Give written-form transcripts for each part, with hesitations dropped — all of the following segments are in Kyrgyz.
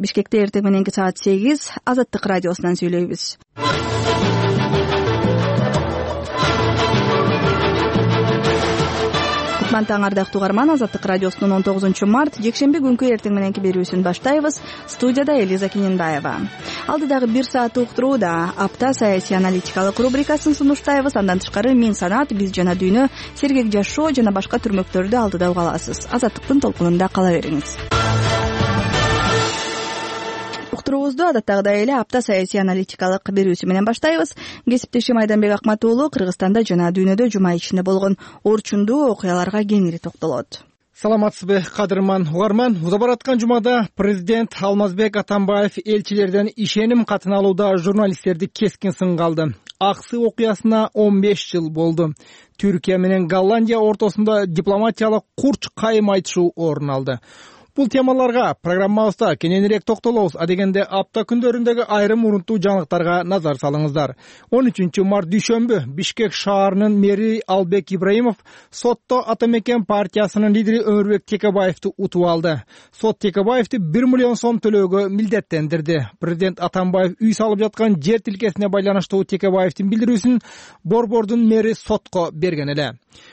Бишкекте эртең мененки саат 8 Азаттык радиосунан сүйлөйбүз. Кутман таң ардактуу угарман, Азаттык радиосунун 19 март жекшемби күнкү эртең мененки берүүсүн баштайбыз. Студияда Элиза Кененбаева. Алдыдагы 1 саат уктурууда апта саясий аналитикалык рубрикасын сунуштайбыз. Андан тышкары Мен санаат, биз жана дүйнө, сергек жашоо жана башка түрмөктөрдү алдыда уга аласыз. Азаттыктын толкунунда кала бериңиз. Уктуруубузду адаттагыдай эле апта саясий аналитикалык берүүсү менен баштайбыз. Кесиптешим Айданбек Акмат уулу Кыргызстанда жана дүйнөдө жума ичинде болгон орчундуу окуяларга кеңири токтолот. Саламатсызбы, кадырман угарман. Уза бараткан жумада президент Алмазбек Атамбаев элчилерден ишеним катын алууда журналисттерди кескин сынга алды. Аксы окуясына 15 жыл болду. Түркия менен Голландия ортосунда дипломатиялык курч кайым айтышуу орун алды. Бул темаларга программабызда кененирээк токтолобуз. Адегенде апта күндөрүндөгү айрым урунттуу жаңылыктарга назар салыңыздар. 13 март дүйшөмбү Бишкек шаарынын мэри Албек Ибраимов сотто Атамекен партиясынын лидери Өмүрбек Текебаевди утуп алды. Сот Текебаевди 1 миллион сом төлөөгө милдеттендирди. Президент Атамбаев үй салып жаткан жер тилкесине байланыштуу Текебаевдин билдирүүсүн Борбордун мэри сотко берген эле.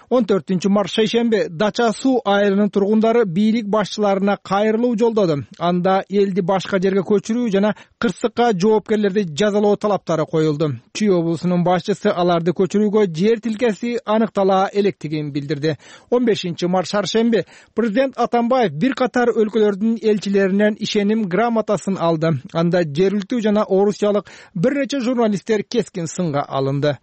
14 март шейшемби Дача суу айылынын тургундары бийлик башчыларына кайрылуу жолдоду. Анда элди башка жерге көчүрүү жана кырсыкка жоопкерлерди жазалоо талаптары коюлду. Чүй облусунун башчысы аларды көчүрүүгө жер тилкеси аныктала электигин билдирди. 15 март шаршемби президент Атамбаев бир катар өлкөлөрдүн элчилеринен ишеним грамотасын алды. Анда жергиликтүү жана орусиялык бир нече журналисттер кескин сынга алынды.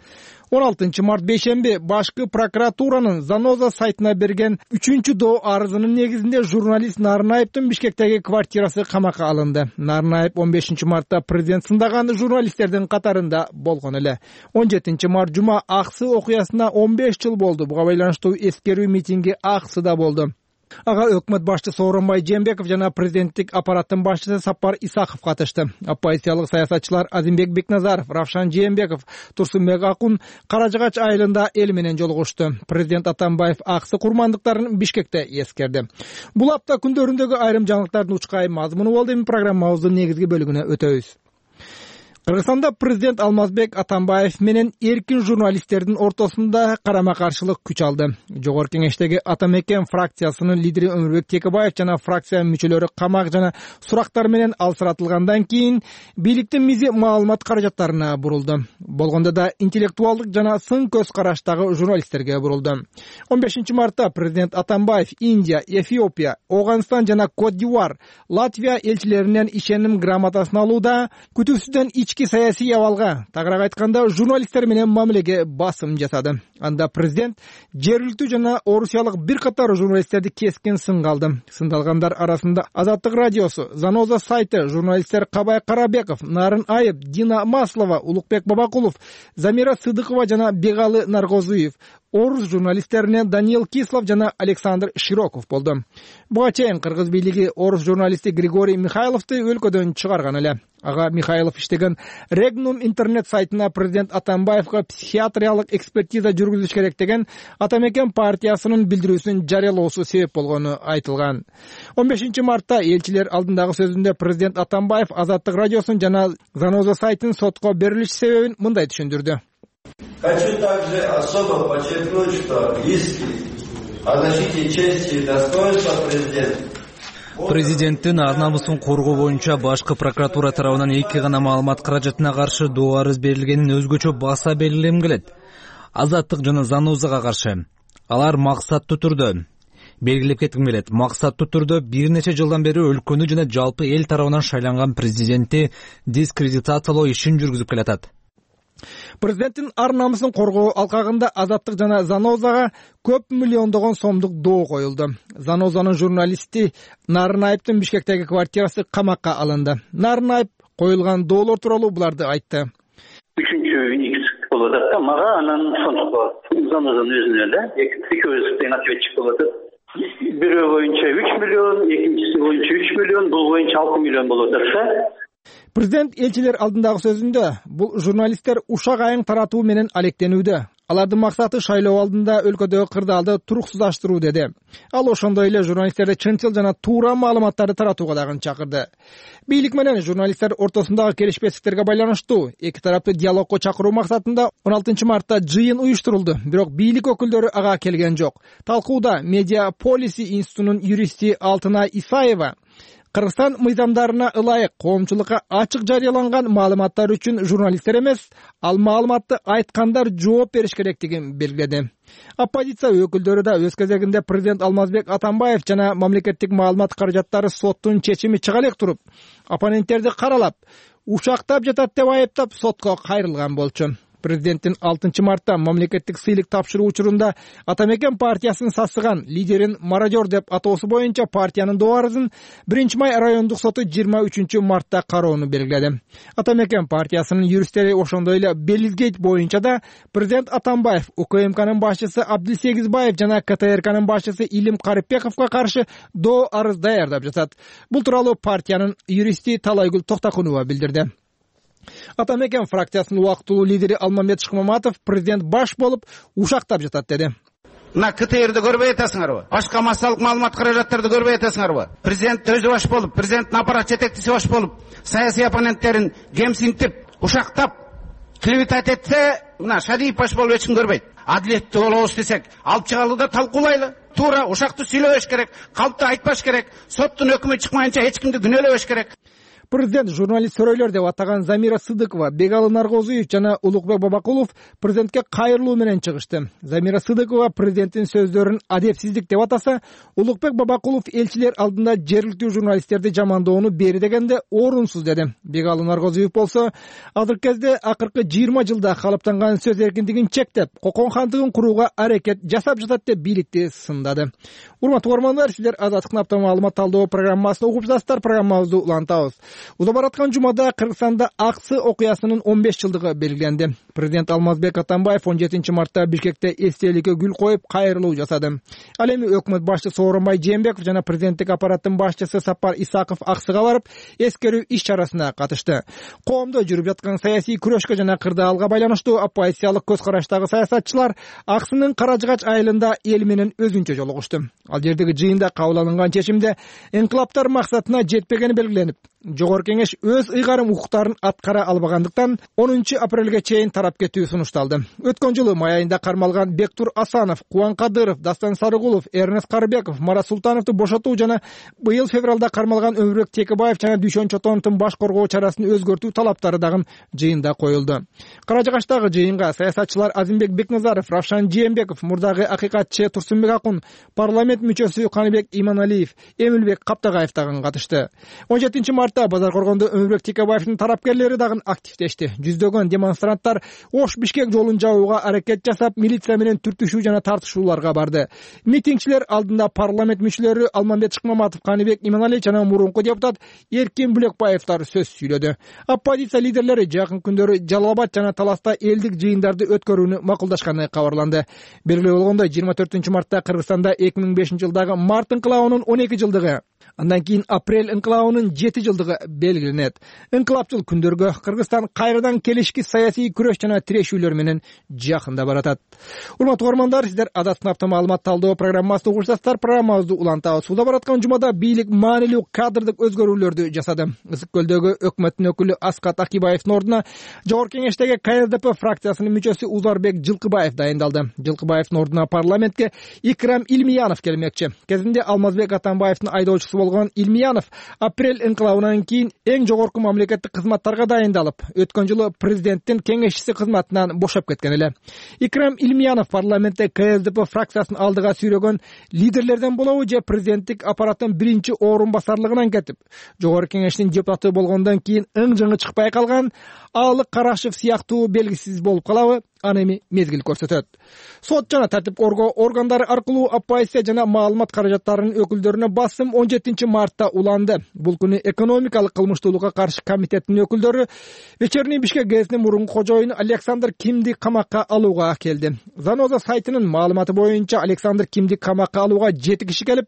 16 март бейшемби башкы прокуратуранын Заноза сайтына берген 3-доо арызынын негизинде журналист Нарынаевдин Бишкектеги квартирасы камакка алынды. Нарынаев 15 мартта президент сындаган журналисттердин катарында болгон эле. 17 март жума Аксы окуясына 15 жыл болду. Буга байланыштуу эскерүү митинги Аксыда болду. Ага өкмөт башчысы Сооронбай Жээнбеков жана президенттик аппараттын башчысы Сапар Исаков катышты. Оппозициялык саясатчылар Азимбек Бекназаров, Равшан Жээнбеков, Турсунбек Акун Каражыгач айылында эл менен жолугушту. Президент Атамбаев Аксы курмандыктарын Бишкекте эскерди. Бул апта күндөрүндөгү айрым жаңылыктардын учкай мазмуну болду. Эми программабыздын негизги бөлүгүнө өтөбүз. Кыргызстанда президент Алмазбек Атамбаев менен эркин журналисттердин ортосунда карама-каршылык күч алды. Жогорку кеңештеги Атамекен фракциясынын лидери Өмүрбек Текебаев жана фракция мүчөлөрү камак жана сурактар менен алсыратылгандан кийин бийликтин мизи маалымат каражаттарына бурулду. Болгондо да интеллектуалдык жана сын көз караштагы журналисттерге бурулду. 15 мартта президент Атамбаев Индия, Эфиопия, Оганстан жана Кот-д'Ивуар, Латвия элчилеринен ишеним грамотасын алууда күтүүсүздөн саясий абалга, тагыраак айтканда журналисттер менен мамилеге басым жасады. Анда президент жергиликтүү жана орусиялык бир катар журналисттерди кескин сынга алды. Сындалгандар арасында Азаттык радиосу, Заноза сайты, журналисттер Кабай Карабеков, Нарын Айып, Дина Маслова, Улукбек Бабакулов, Замира Сыдыкова жана Бегалы Наргозуев, орус журналисттеринен Даниил Кислов жана Александр Широков болду. Буга чейин кыргыз бийлиги орус журналисти Григорий Михайловду өлкөдөн чыгарган эле. Ага Михайлов иштеген Регнум интернет сайтына президент Атамбаевга психиатриялык экспертиза жүргүзүш керек деген Атамекен партиясынын билдирүүсүн жарыялоосу себеп болгону айтылган. 15 мартта элчилер алдындагы сөзүндө президент Атамбаев Азаттык радиосун жана Заноза сайтын сотко берилиш себебин мындай түшүндүрдү. Хочу также особо подчеркнуть, что иски о защите чести и достоинства президенттин ар намысын коргоо боюнча башкы прокуратура тарабынан 2 гана маалымат каражатына каршы доо арыз берилгенин өзгөчө баса белгилегим келет. Азаттык жана Занозага каршы. Алар максаттуу түрдө белгилеп кетким келет. Максаттуу түрдө бир нече жылдан бери өлкөнү жана жалпы эл тарабынан шайланган президентти дискредитациялоо ишин жүргүзүп келатат. Президенттин ар намысын коргоо алкагында Азаттык жана Занозага көп миллиондогон сомдук доо коюлду. Занозанын журналисти Нарынаевдин Бишкектеги квартирасы камакка алынды. Нарынаев коюлган доолор тууралуу буларды айтты. 3-икс болот да, мага анан сондук Занозанын өзүнө эле экөөбүз тең ответчик болот. Бирөө боюнча 3 миллион, экинчиси боюнча 3 миллион, бул боюнча 6 миллион болот да. Президент элчилер алдындагы сөзүндө бул журналисттер ушак айың таратуу менен алектенүүдө. Алардын максаты шайлоо алдында өлкөдөгү кырдаалды туруксуздаштыруу деди. Ал ошондой эле журналисттерди чынчыл жана туура маалыматтарды таратууга дагы чакырды. Бийлик менен журналисттер ортосундагы келишпестиктерге байланыштуу эки тарапты диалогко чакыруу максатында 16 мартта жыйын уюштурулду, бирок бийлик өкүлдөрү ага келген жок. Талкууда Медиа Полиси институтунун юристи Алтынай Исаева Кыргызстан мыйзамдарына ылайык коомчулукка ачык жарыяланган маалыматтар үчүн журналисттер эмес, ал маалыматты айткандар жооп бериш керектигин белгиледи. Оппозиция өкүлдөрү да өз кезегинде президент Алмазбек Атамбаев жана мамлекеттик маалымат каражаттары соттун чечими чыга элек туруп, оппоненттерди каралап, ушактап жатат деп айыптап сотко кайрылган болчу. Президенттин 6 мартта мамлекеттик сыйлык тапшыруу учурунда Атамекен партиясын сасыган лидерин мародер деп атоосу боюнча партиянын доорузун 1-май райондук соту 23 мартта кароону белгиледи. Атамекен партиясынын юристтери ошондой эле Белизгейт боюнча да президент Атамбаев, УКМКнын башчысы Абдилсегизбаев жана КТРКнын башчысы Илим Карипбековго каршы доо арыз даярдап жатат. Бул тууралуу партиянын юристи Талайгүл Токтокунова билдирди. Атамекен фракциясынын убактылуу лидери Алмамбет Шыкмаматов президент баш болуп ушактап жатат деди. Мына КТРди көрбөй атасыңарбы? Башка массалык маалымат каражаттарды көрбөй атасыңарбы? Президент өзү баш болуп, президенттин аппарат жетекчиси баш болуп, саясий оппоненттерин кемсинтип, ушактап, клевета этсе, мына Шадиев баш болуп эч ким көрбөйт. Адилеттүү болобуз десек, алып чыгалы да талкуулайлы. Туура ушакты сүйлөбөш керек, калпты айтпаш керек, соттун өкүмү чыкмайынча эч кимди күнөөлөбөш керек. Президент журналист сөрөйлөр деп атаган Замира Сыдыкова, Бегалы Наргозуев жана Улукбек Бабакулов президентке кайрылуу менен чыгышты. Замира Сыдыкова президенттин сөздөрүн адепсиздик деп атаса, Улукбек Бабакулов элчилер алдында жергиликтүү журналисттерди жамандоону бери дегенде орунсуз деди. Бегалы Наргозуев болсо, азыркы кезде акыркы 20 жылда калыптанган сөз эркиндигин чектеп, кокон хандыгын курууга аракет жасап жатат деп бийликти сындады. Урматтуу көрөрмандар, силер Азаттыктын апта маалымат талдоо программасын угуп жатасыздар. Программабызды улантабыз. Уза бараткан жумада Кыргызстанда Аксы окуясынын 15 жылдыгы белгиленди. Президент Алмазбек Атамбаев 17 мартта Бишкекте эстеликке гүл коюп кайрылуу жасады. Ал эми өкмөт башчысы Сооронбай Жээнбеков жана президенттик аппараттын башчысы Сапар Исаков Аксыга барып, эскерүү иш чарасына катышты. Коомдо жүрүп жаткан саясий күрөшкө жана кырдаалга байланыштуу оппозициялык көз караштагы саясатчылар Аксынын Каражыгач айылында эл менен өзүнчө жолугушту. Ал жердеги жыйында кабыл алынган чечимде инкылаптар максатына жетпегени белгиленип, Жогорку Кеңеш өз ыйгарым укуктарын аткара албагандыктан 10 апрелге чейин тарап кетүү сунушталды. Өткөн жылы май айында кармалган Бектур Асанов, Кубан Кадыров, Дастан Сарыгулов, Эрнест Карыбеков, Марат Султановду бошотуу жана быйыл февралда кармалган Өмүрбек Текебаев жана Дүйшөн Чотоновдун баш коргоо чарасын өзгөртүү талаптары дагы жыйында коюлду. Каражыгачтагы жыйынга саясатчылар Азимбек Бекназаров, Равшан Жээнбеков, мурдагы акыйкатчы Турсунбек Акун, парламент мүчөсү Каныбек Иманалиев, Эмилбек Каптагаев дагы катышты. 17 мартта Базар Коргондо Өмүрбек Текебаевдин тарапкерлери дагы активдешти. Жүздөгөн демонстранттар Ош-Бишкек жолун жабууга аракет жасап, милиция менен түртүшүү жана тартышууларга барды. Митингчилер алдында парламент мүчөлөрү Алмамбет Шыкмаматов, Каныбек Иманалиев жана мурунку депутат Эркин Бүлөкбаевдар сөз сүйлөдү. Оппозиция лидерлери жакын күндөрү Жалал Абад жана Таласта элдик жыйындарды өткөрүүнү макулдашканы кабарланды. Белгилүү болгондой, 24 мартта Кыргызстанда 2005 жылдагы март инкылабынын 12 жылдыгы, андан кийин апрель инкылабынын 7 жылдыгы белгиленет. Инкылапчыл күндөргө Кыргызстан кайрадан келишки саясий күрөш жана тирешүүлөр менен жакында баратат. Урматтуу көрөрмандар, сиздер Азаттыктын апта маалымат талдоо программасын угуп жатасыздар. Программабызды улантабыз. Суда бараткан жумада бийлик маанилүү кадрдык өзгөрүүлөрдү жасады. Ысык көлдөгү өкмөттүн өкүлү Аскат Акибаевдин ордуна Жогорку Кеңештеги КСДП фракциясынын мүчөсү Узарбек Жылкыбаев дайындалды. Жылкыбаевдин ордуна парламентке Икрам Илмиянов келмекчи. Кезинде Алмазбек Атамбаевдин айдоочусу болгон Илмиянов апрель инкылабынан кийин эң жогорку мамлекеттик кызматтарга дайындалып, өткөн жылы президенттин кеңешчиси кызматынан бошоп кеткен эле. Икрам Илмиянов парламентте КСДП фракциясын алдыга сүйрөгөн лидерлерден болобу же президенттик аппараттын биринчи орун басарлыгынан кетип, Жогорку Кеңештин депутаты болгондон кийин ың-жыңы чыкпай калган Аалык Карашев сыяктуу белгисиз болуп калабы? Аны эми мезгил көрсөтөт. Сот жана тартип коргоо органдары аркылуу оппозиция жана маалымат каражаттарынын өкүлдөрүнө басым 17 мартта уланды. Бул күнү экономикалык кылмыштуулукка каршы комитеттин өкүлдөрү Вечерний Бишкек газетинин мурунку кожоюну Александр Кимди камакка алууга келди. Заноза сайтынын маалыматы боюнча Александр Кимди камакка алууга 7 киши келип,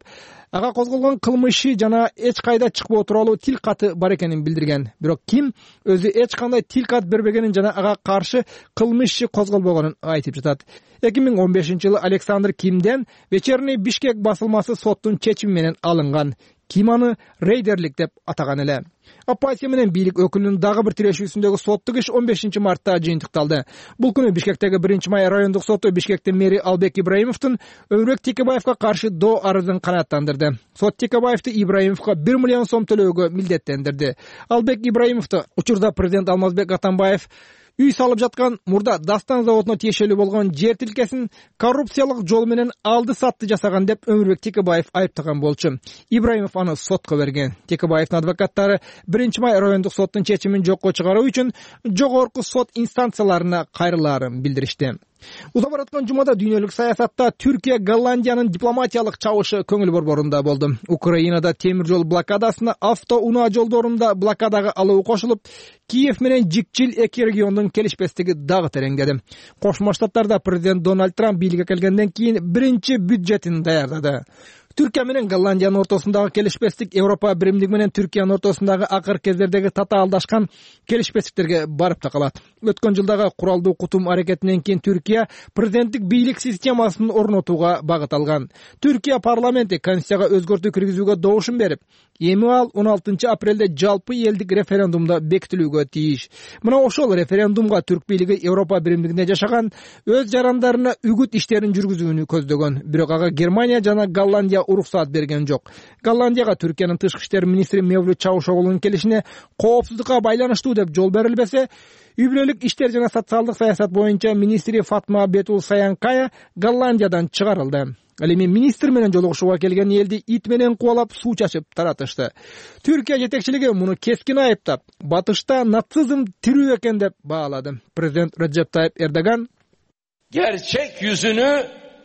ага козголгон кылмышы жана эч кайда чыкпоо тууралуу тил каты бар экенин билдирген. Бирок Ким өзү эч кандай тил кат бербегенин жана ага каршы кылмыш иши козголбогонун айтып жатат. 2015-жылы Александр Кимден Вечерний Бишкек басылмасы соттун чечими менен алынган. Ким аны рейдерлик деп атаган эле. Оппозиция менен бийлик өкүлүнүн дагы бир тирешүүсүндөгү соттук иш 15-мартта жыйынтыкталды. Бул күнү Бишкектеги 1-май райондук соту Бишкектин мэри Албек Ибраимовдун Өмүрбек Текебаевга каршы доо арызын канааттандырды. Сот Текебаевди Ибраимовго 1 миллион сом төлөөгө милдеттендирди. Албек Ибраимовду учурда президент Алмазбек Атамбаев үй салып жаткан мурда Дастан заводуна тиешелүү болгон жер тилкесин коррупциялык жол менен алды сатты жасаган деп Өмүрбек Текебаев айыптаган болчу. Ибраимов аны сотко берген. Текебаевдин адвокаттары 1-май райондук соттун чечимин жокко чыгаруу үчүн жогорку сот инстанцияларына кайрылаарын билдиришти. Уза бараткан жумада дүйнөлүк саясатта Түркия Голландиянын дипломатиялык чабышы көңүл борборунда болду. Украинада темир жол блокадасына авто унаа жолдорунда блокадага алуу кошулуп, Киев менен жикчил эки региондун келишпестиги дагы тереңдеди. Кошмо Штаттарда президент Дональд Трамп бийликке келгенден кийин биринчи бюджетин даярдады. Түркия менен Голландиянын ортосундагы келишпестик Европа биримдиги менен Түркиянын ортосундагы акыр кездердеги татаалдашкан келишпестиктерге барып такалат. Өткөн жылдагы куралдуу кутум аракетинен кийин Түркия президенттик бийлик системасын орнотууга багыт алган. Түркия парламенти конституцияга өзгөртүү киргизүүгө добушун берип, эми ал 16 апрелде жалпы элдик референдумда бекитилүүгө тийиш. Мына ошол референдумга түрк бийлиги Европа биримдигинде жашаган өз жарандарына үгүт иштерин жүргүзүүнү көздөгөн. Бирок ага Германия жана Голландия уруксат берген жок. Голландияга Түркиянын тышкы иштер министри Мевлют Чавушоглунун келишине коопсуздукка байланыштуу деп жол берилбесе, үй бүлөлүк иштер жана социалдык саясат боюнча министри Фатма Бетул Саянкая Голландиядан чыгарылды. Ал эми министр менен жолугушууга келген элди ит менен кубалап суу чачып таратышты. Түркия жетекчилиги муну кескин айыптап, батышта нацизм тирүү экен деп баалады. Президент Реджеп Тайип Эрдоган gerçek yüzünü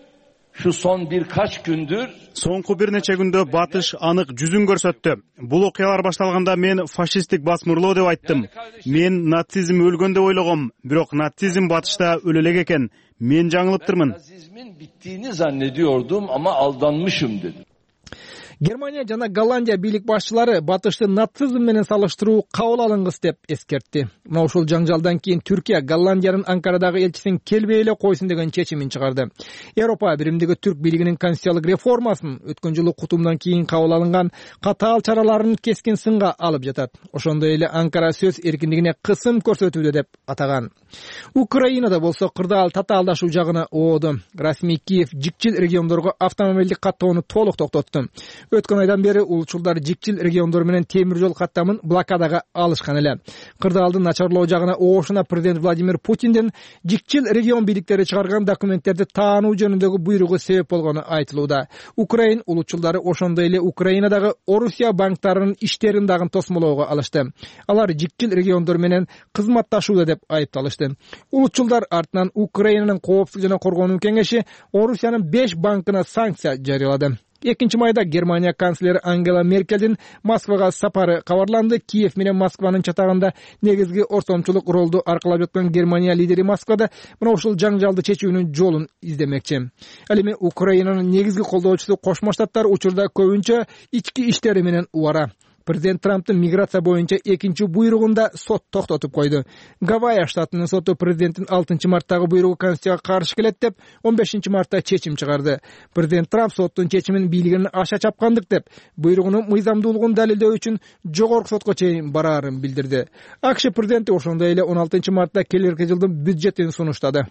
şu son birkaç gündür соңку бир нече күндө батыш анык жүзүн көрсөттү. Бул окуялар башталганда мен фашисттик басмырлоо деп айттым. Мен нацизм өлгөн деп ойлогом, бирок нацизм батышта өлө элек экен. Мен жаңылыптырмын. Nazizmin bittiğini zannediyordum ama aldanmışım dedim. Германия жана Голландия бийлик башчылары батышты нацизм менен салыштыруу кабыл алынгыс деп эскертти. Мына ушул жаңжалдан кийин Түркия Голландиянын Анкарадагы элчисин келбей эле койсун деген чечимин чыгарды. Европа биримдиги түрк бийлигинин конституциялык реформасын өткөн жылы кутумдан кийин кабыл алынган катаал чараларын кескин сынга алып жатат. Ошондой эле Анкара сөз эркиндигине кысым көрсөтүүдө деп атаган. Украинада болсо кырдаал татаалдашуу жагына ооду. Расмий Киев жикчил региондорго автомобилдик каттоону толук токтотту. Өткөн айдан бери улчулдар жикчил региондор менен темир жол каттамын блокадага алышкан эле. Кырдаалдын начарлоо жагына оошуна президент Владимир Путиндин жикчил регион бийликтери чыгарган документтерди таануу жөнүндөгү буйругу себеп болгону айтылууда. Украин улчулдары ошондой эле Украинадагы Орусия банктарынын иштерин дагы тосмолоого алышты. Алар жикчил региондор менен кызматташууда деп айыпталышты. Улчулдар артынан Украинанын коопсуздук жана коргонуу кеңеши Орусиянын 5 банкына санкция жарыялады. 2-майда Германия канцлери Ангела Меркелдин Москвага сапары кабарланды. Киев менен Москванын чатагында негизги ортомчулук ролду аркалап жаткан Германия лидери Москвада мына ушул жаңжалды чечүүнүн жолун издемекчи. Ал эми Украинанын негизги колдоочусу Кошмо Штаттар учурда көбүнчө ички иштери менен убара. Президент Трамптын миграция боюнча экинчи буйругунда сот токтотуп койду. Гавайя штатынын соту президенттин 6-марттагы буйругу конституцияга каршы келет деп 15-мартта чечим чыгарды. Президент Трамп соттун чечимин бийлигинин аша чапкандык деп буйругунун мыйзамдуулугун далилдөө үчүн жогорку сотко чейин бараарын билдирди. АКШ президенти ошондой эле 16-мартта келерки жылдын бюджетин сунуштады.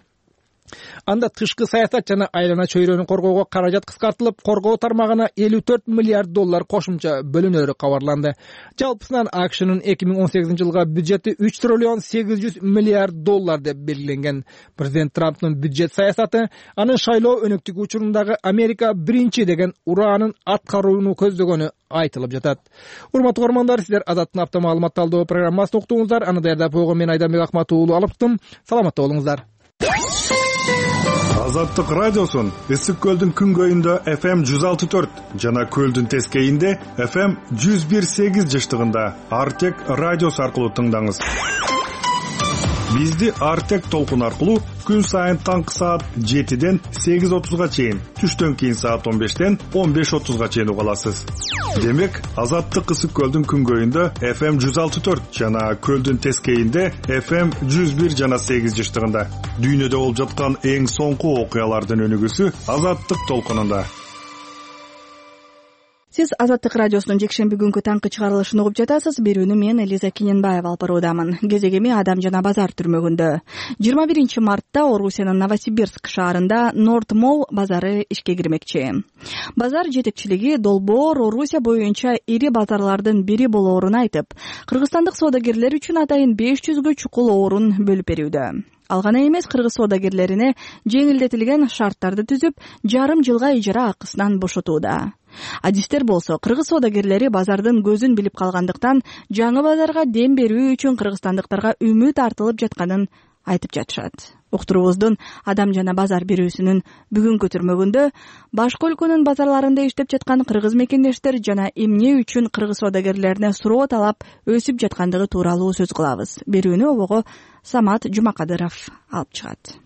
Анда тышкы саясат жана айлана чөйрөнү коргоого каражат кыскартылып, коргоо тармагына 54 миллиард доллар кошумча бөлүнөрү кабарланды. Жалпысынан АКШнын 2018 жылга бюджети 3 триллион 800 миллиард доллар деп белгиленген. Президент Трамптын бюджет саясаты анын шайлоо өнөктүгү учурундагы Америка биринчи деген ураанын аткарууну көздөгөнү айтылып жатат. Урматтуу көрөрмандар, сиздер Азаттын апта маалымат талдоо программасын уктуңуздар. Аны даярдап койгон мен Айдарбек Акматов уулу алыптым. Саламатта болуңуздар. Азаттык радиосун Ысык көлдүн күнгөйүндө FM 106.4 жана көлдүн тескейинде FM 101.8 жыштыгында Артек радиосу аркылуу тыңдаңыз. Бизди Артек толкун аркылуу күн сайын таңкы саат 7-ден 8:30га чейин, түштөн кийин саат 15-тен 15:30га чейин уга аласыз. Демек, Азаттык Ысык көлдүн күнгөйүндө FM 106.4 жана көлдүн тескейинде FM 101 жана 8 жыштыгында. Дүйнөдө болуп жаткан эң соңку окуялардын өнүгүүсү Азаттык толкунунда. Сиз Азаттык радиосунун жекшемби күнгү таңкы чыгарылышын угуп жатасыз. Берүүнү мен Элиза Кененбаева алып баруудамын. Кезегеми Адам жана базар түрмөгүндө. 21 мартта Орусиянын Новосибирск шаарында Норд Молл базары ишке кирмекчи. Базар жетекчилиги долбоор Орусия боюнча ири базарлардын бири болоорун айтып, кыргызстандык соодагерлер үчүн атайын 500гө чукул орун бөлүп берүүдө. Ал гана эмес, кыргыз соодагерлерине жеңилдетилген шарттарды түзүп, жарым жылга ижара акысынан бошотууда. Адистер болсо, кыргыз соодагерлери базардын көзүн билип калгандыктан, жаңы базарга дем берүү үчүн кыргызстандыктарга үмүт артылып жатканын айтып жатышат. Уктуруубуздун Адам жана базар берүүсүнүн бүгүнкү түрмөгүндө башка өлкөнүн базарларында иштеп жаткан кыргыз мекендештер жана эмне үчүн кыргыз соодагерлерине суроо талап өсүп жаткандыгы тууралуу сөз кылабыз. Берүүнү обого Самат Жумакадыров алып чыгат.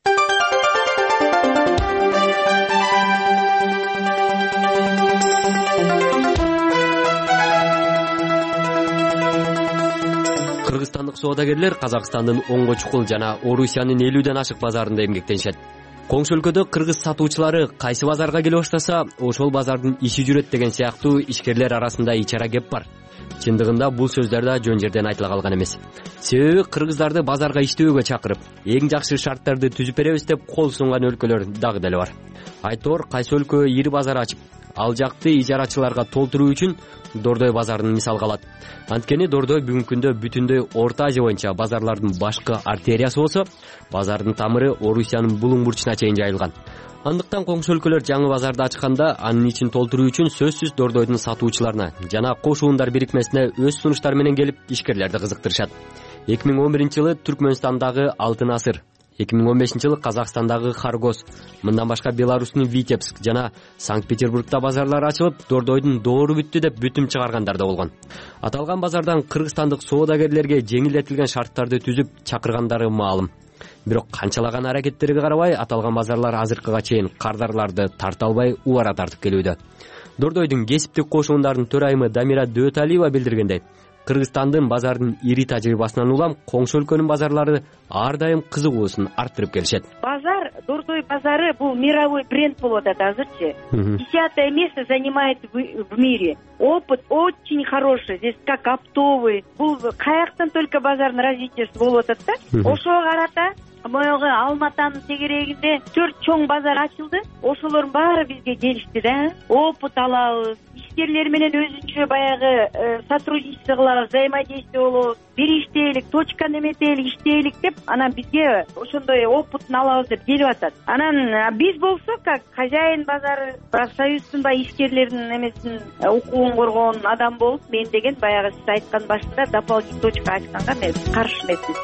Кыргызстандык соодагерлер Казакстандын 10 чукул жана Орусиянын 50ден ашык базарында эмгектенишет. Коңшу өлкөдө кыргыз сатуучулары кайсы базарга келе баштаса, ошол базардын иши жүрөт деген сыяктуу ишкерлер арасында ичара кеп бар. Чындыгында бул сөздөр да жөн жерден айтыла калган эмес. Себеби кыргыздарды базарга иштөөгө чакырып, эң жакшы шарттарды түзүп беребиз деп кол сунган өлкөлөр дагы деле бар. Айтор кайсы өлкө ири базар ачып, ал жакты ижарачыларга толтуруу үчүн Дордой базарын мисалга алат. Анткени Дордой бүгүнкү күндө бүтүндөй Орто Азия боюнча базарлардын башкы артериясы болсо, базардын тамыры Орусиянын булуң бурчуна чейин жайылган. Андыктан коңшу өлкөлөр жаңы базарды ачканда, анын ичин толтуруу үчүн сөзсүз Дордойдун сатуучуларына жана кошуундар бирикмесине өз сунуштары менен келип ишкерлерди кызыктырышат. 2011-жылы Түркмөнстандагы Алтын Асыр, 2015-жылы Казакстандагы Харгос, мындан башка Беларустун Витебск жана Санкт-Петербургда базарлар ачылып, Дордойдун доору бүттү деп бүтүм чыгаргандар да болгон. Аталган базардан кыргызстандык соодагерлерге жеңилдетилген шарттарды түзүп чакыргандары маалым. Бирок канчалаган аракеттерге карабай, аталган базарлар азыркыга чейин кардарларды тарта албай убара тартып келүүдө. Дордойдун кесиптик кошуундардын төрайымы Дамира Дөталиева билдиргендей, Кыргызстандын базардын ири тажрыйбасынан улам коңшу өлкөнүн базарлары ар дайым кызыгуусун арттырып келишет. Базар, Дордой базары бул мировой бренд болуп атат азырчы. 10-е место занимает в мире. Опыт очень хороший. Здесь как оптовый. Бул каяктан только базардын развитиясы болуп атат да. Ошого карата моего Алматанын тегерегинде 4 чоң базар ачылды. Ошолордун баары бизге келишти да. Опыт алабыз. Ишкерлер менен өзүнчө баягы сотрудничество кылабыз, взаимодействие болобуз. Бир иштейлик, точка неметелик иштейлик деп, анан бизге ошондой опытын алабыз деп келип атат. Анан биз болсо, как хозяин базары, профсоюздун ишкерлердин эмесин укугун коргоон адам болуп, мен деген баягы сиз айткан башында дополнительный точка ачканга мен каршы эмесмин.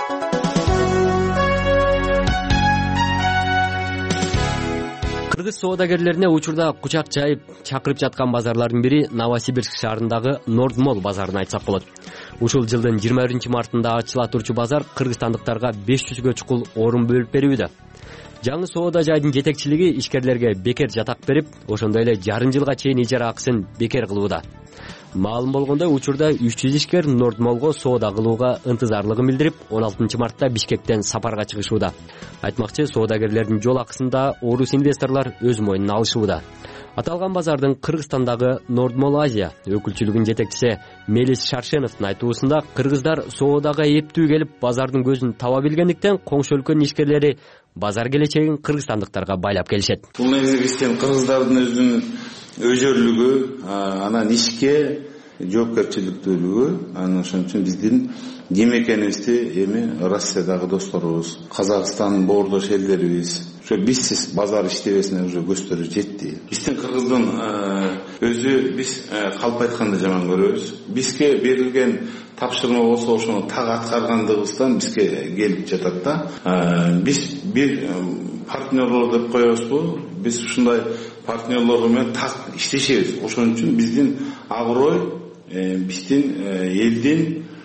Кыргыз соодагерлерине учурда кучак жайып чакырып жаткан базарлардын бири Новосибирск шаарындагы Норд Молл базарын айтсак болот. Ушул жылдын 21 мартында ачыла турчу базар кыргызстандыктарга 500гө чукул орун бөлүп берүүдө. Жаңы соода жайдын жетекчилиги ишкерлерге бекер жатак берип, ошондой эле жарым жылга чейин ижара акысын бекер кылууда. Маалым болгондой, учурда 300 ишкер Норд Моллго соода кылууга ынтызарлыгын билдирип, 16 мартта Бишкектен сапарга чыгышууда. Айтмакчы, соодагерлердин жол акысында орус инвесторлор өз мойнуна алышууда. Аталган базардын Кыргызстандагы Норд Молл Азия өкүлчүлүгүнүн жетекчиси Мелис Шаршеновдун айтуусунда, кыргыздар соодага эптүү келип, базардын көзүн таба билгендиктен коңшу өлкөнүн ишкерлери базар келечегин кыргызстандыктарга байлап келишет. Бул негизи биздин кыргыздардын өзүнүн өзөрлүгү, анан ишке жоопкерчиликтүүлүгү, анан ошон үчүн биздин ким экенибизди эми Россиядагы досторубуз, Казакстан боордош элдерибиз, ошо бизсиз базар иштебесине уже көздөрү жетти. Биздин кыргыздын өзү биз калп айтканды жаман көрөбүз. Бизге берилген тапшырма болсо ошону так аткаргандыгыбыздан бизге келип жатат да. Биз бир партнерлор деп коебузбу? Биз ушундай партнерлор менен так иштешебиз. Ошон үчүн биздин аброй, биздин элдин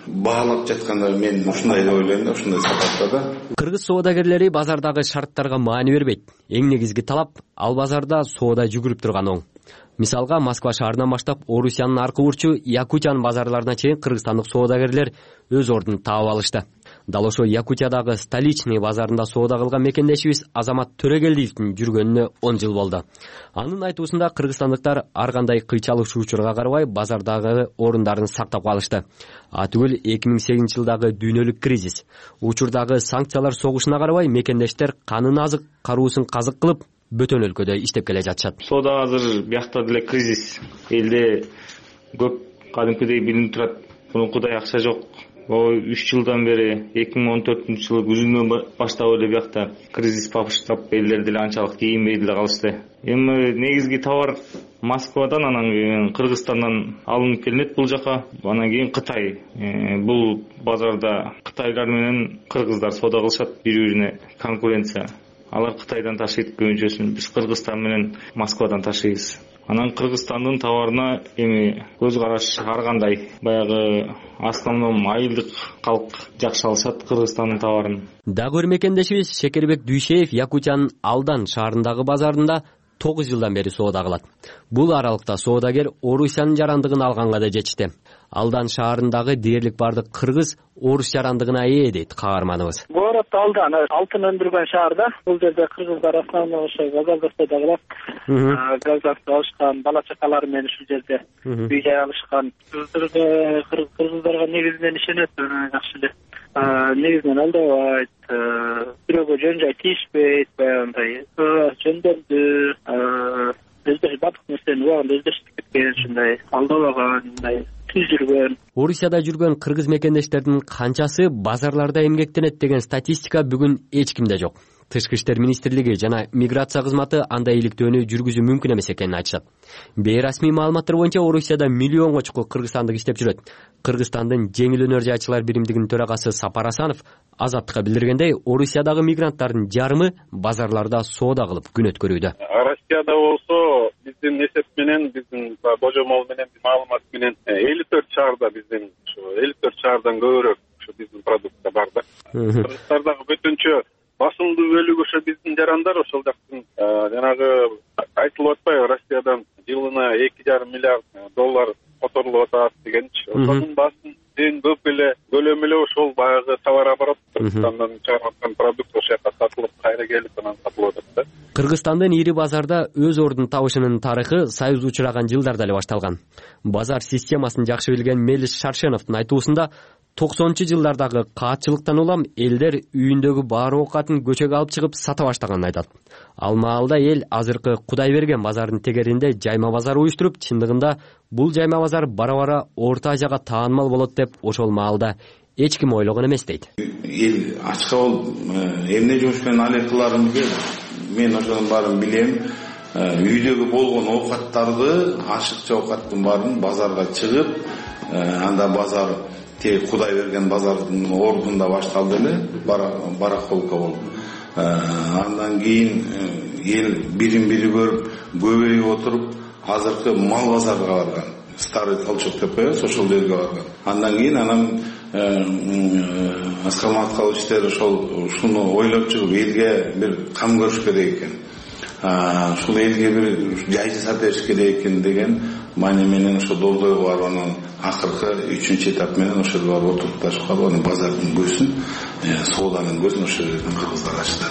баалап жатканда мен ушундай деп ойлойм да, ушундай сапатта да. Кыргыз соодагерлери базардагы шарттарга маани бербейт. Эң негизги талап ал базарда соода жүгүрүп турган оң. Мисалга, Москва шаарынан баштап Орусиянын аркы бурчу Якутиянын базарларына чейин кыргызстандык соодагерлер өз ордун таап алышты. Дал ошо Якутиядагы Столичный базарында соода кылган мекендешибиз Азамат Төрөгелдиевдин жүргөнүнө 10 жыл болду. Анын айтуусунда кыргызстандыктар ар кандай кыйчалык учурга карабай базардагы орундарын сактап калышты. Түгүл 2008-жылдагы дүйнөлүк кризис, учурдагы санкциялар согушуна карабай мекендештер канын азык, каруусун казык кылып бөтөн өлкөдө иштеп келе жатышат. Соода азыр биякта деле кризис, элде көп кадимкидей билинип турат. Мурункудай акча жок. 3 жылдан бери 2014-жылы күзүнөн баштап эле биякта кризис баштап элдер деле анчалык кийинбей деле калышты. Эми негизги товар Москвадан, анан кийин Кыргызстандан алынып келинет бул жака. Анан кийин Кытай. Бул базарда кытайлар менен кыргыздар соода кылышат, бири-бирине конкуренция. Алар Кытайдан ташыйт көбүнчөсүн, биз Кыргызстан менен Москвадан ташыйбыз. Анан Кыргызстандын товарына эми көз караш ар кандай. Баягы основном айылдык калк жакшы алышат Кыргызстандын товарын. Дагы бир мекендешибиз Шекербек Дүйшеев Якутиянын Алдан шаарындагы базарында 9 жылдан бери соода кылат. Бул аралыкта соодагер Орусиянын жарандыгын алганга да жетишти. Алдан шаарындагы дээрлик бардык кыргыз орус жарандыгына ээ дейт каарманыбыз. Город Алдан алтын өндүргөн шаарда. Бул жерде кыргыздар основной ошо газда соода кылат. Газда алышкан бала чакалары менен ушул жерде үй жай алышкан. Кыргыздарга негизинен ишенет, жакшы эле. Негизинен алдабайт, бирөөгө жөн жай тийишпейт, баягындай жөндөндү, өздөш бардык нерсени убагында өздөштүп кеткен, ушундай алдабагандай жүргөн. Орусияда жүргөн кыргыз мекендештердин канчасы базарларда эмгектенет деген статистика бүгүн эч кимде жок. Тышкы иштер министрлиги жана миграция кызматы андай иликтөөнү жүргүзүү мүмкүн эмес экенин айтышат. Бейрасмий маалыматтар боюнча Орусияда миллионго чукул кыргызстандык иштеп жүрөт. Кыргызстандын жеңил өнөр жайчылар биримдигинин төрагасы Сапар Асанов Азаттыкка билдиргендей, Орусиядагы мигранттардын жарымы базарларда соода кылып күн өткөрүүдө. Россияда болсо биздин эсеп менен, биздин божомол менен, маалымат менен 54 шаарда биздин 54 шаардан көбүрөөк биздин продукция бар да. Кыргызстандагы бүтүнчө басымдуу бөлүгү ошо биздин жарандар, ошол жактын жанагы айтылып атпайбы, Россиядан жылына 2,5 миллиард доллар которулуп атат дегенчи. Ошонун басым эң көп эле көлөмү эле ошол баягы товар оборот, Кыргызстандан чыгарылган продукт ошол жака сатылып, кайра келип анан сатылып атат да. Кыргызстандын ири базарда өз ордун табышынын тарыхы Союз учураган жылдарда эле башталган. Базар системасын жакшы билген Мелис Шаршеновдун айтуусунда 90-жылдардагы каатчылыктан улам элдер үйүндөгү баары оокатын көчөгө алып чыгып сата баштаганын айтат. Ал маалда эл азыркы Кудайберген базарынын тегеринде жайма базар уюштуруп, чындыгында бул жайма базар бара-бара Орто Азияга таанымал болот деп ошол маалда эч ким ойлогон эмес дейт. Эл ачка болуп эмне жумуш менен алек кыларымды мен ошонун баарын билем. Үйдөгү болгон оокаттарды, ашыкча оокаттын баарын базарга чыгып, анда базар тек Кудайберген базардын ордунда башталды эле, барахолка болуп. Андан кийин эл бирин-бири көрүп, көбөйүп отуруп, азыркы мал базарга барган. Старый Толчок деп коебуз, ошол жерге барган. Андан кийин Аскар Маткаловичтер ушуну ойлоп чыгып, элге бир кам көрүш керек экен. Ушул элге бир жай жасап бериш керек экен деген маани менен ошо Дордойго барып, анан акыркы 3-чү этап менен ошол жерге барып отурупташып калып, анан базардын көзүн, сооданын көзүн ошол жерден кыргыздар ачтыр.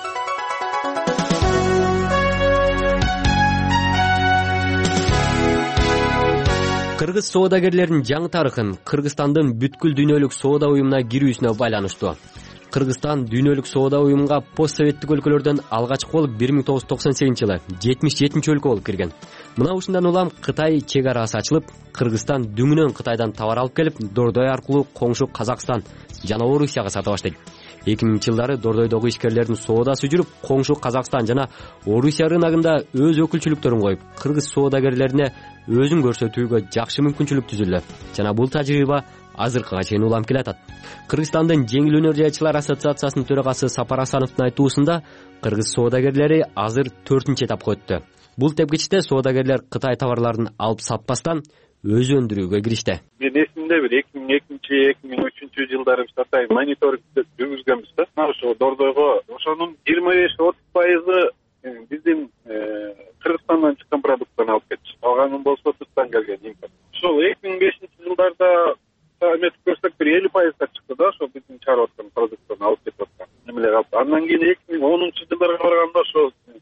Кыргыз соодагерлеринин жаңы тарыхын Кыргызстандын бүткүл дүйнөлүк соода уюмуна кирүүсүнө байланыштуу. Кыргызстан дүйнөлүк соода уюмуна постсоветтик өлкөлөрдөн алгачкы болуп 1998-жылы 77-чү өлкө болуп кирген. Мына ушундан улам Кытай чек арасы ачылып, Кыргызстан дүңүнөн Кытайдан товар алып келип, Дордой аркылуу коңшу Казакстан жана Орусияга сата баштайт. 2000-жылдары Дордойдогу ишкерлердин соодасы жүрүп, коңшу Казакстан жана Орусия рыногунда өз өкүлчүлүктөрүн коюп, кыргыз соодагерлерине өзүн көрсөтүүгө жакшы мүмкүнчүлүк түзүлдү. Жана бул тажрыйба азыркыга чейин улам келатат. Кыргызстандын жеңил өнөр жайчылар ассоциациясынын төрагасы Сапар Асановдун айтуусунда, кыргыз соодагерлери азыр 4-этапка өттү. Бул тепкичте соодагерлер Кытай товарларын алып сатпастан өзү өндүрүүгө киришти. Мен эсимде бир 2002-2003 жылдары биз атайын мониторинг жүргүзгөнбүз да. Ошо Дордойго ошонун 25-30% биздин Кыргызстандан чыккан продукттан алып кетти. Калганын болсо сырттан келген импорт. Ошол 2005-жылдарда эметип көрсөк бир 50% чыкты да, ошо биздин чыгарып аткан продукттан алып кетип аткан. Эмеле калды. Андан кийин 2010-жылдарга барганда ошо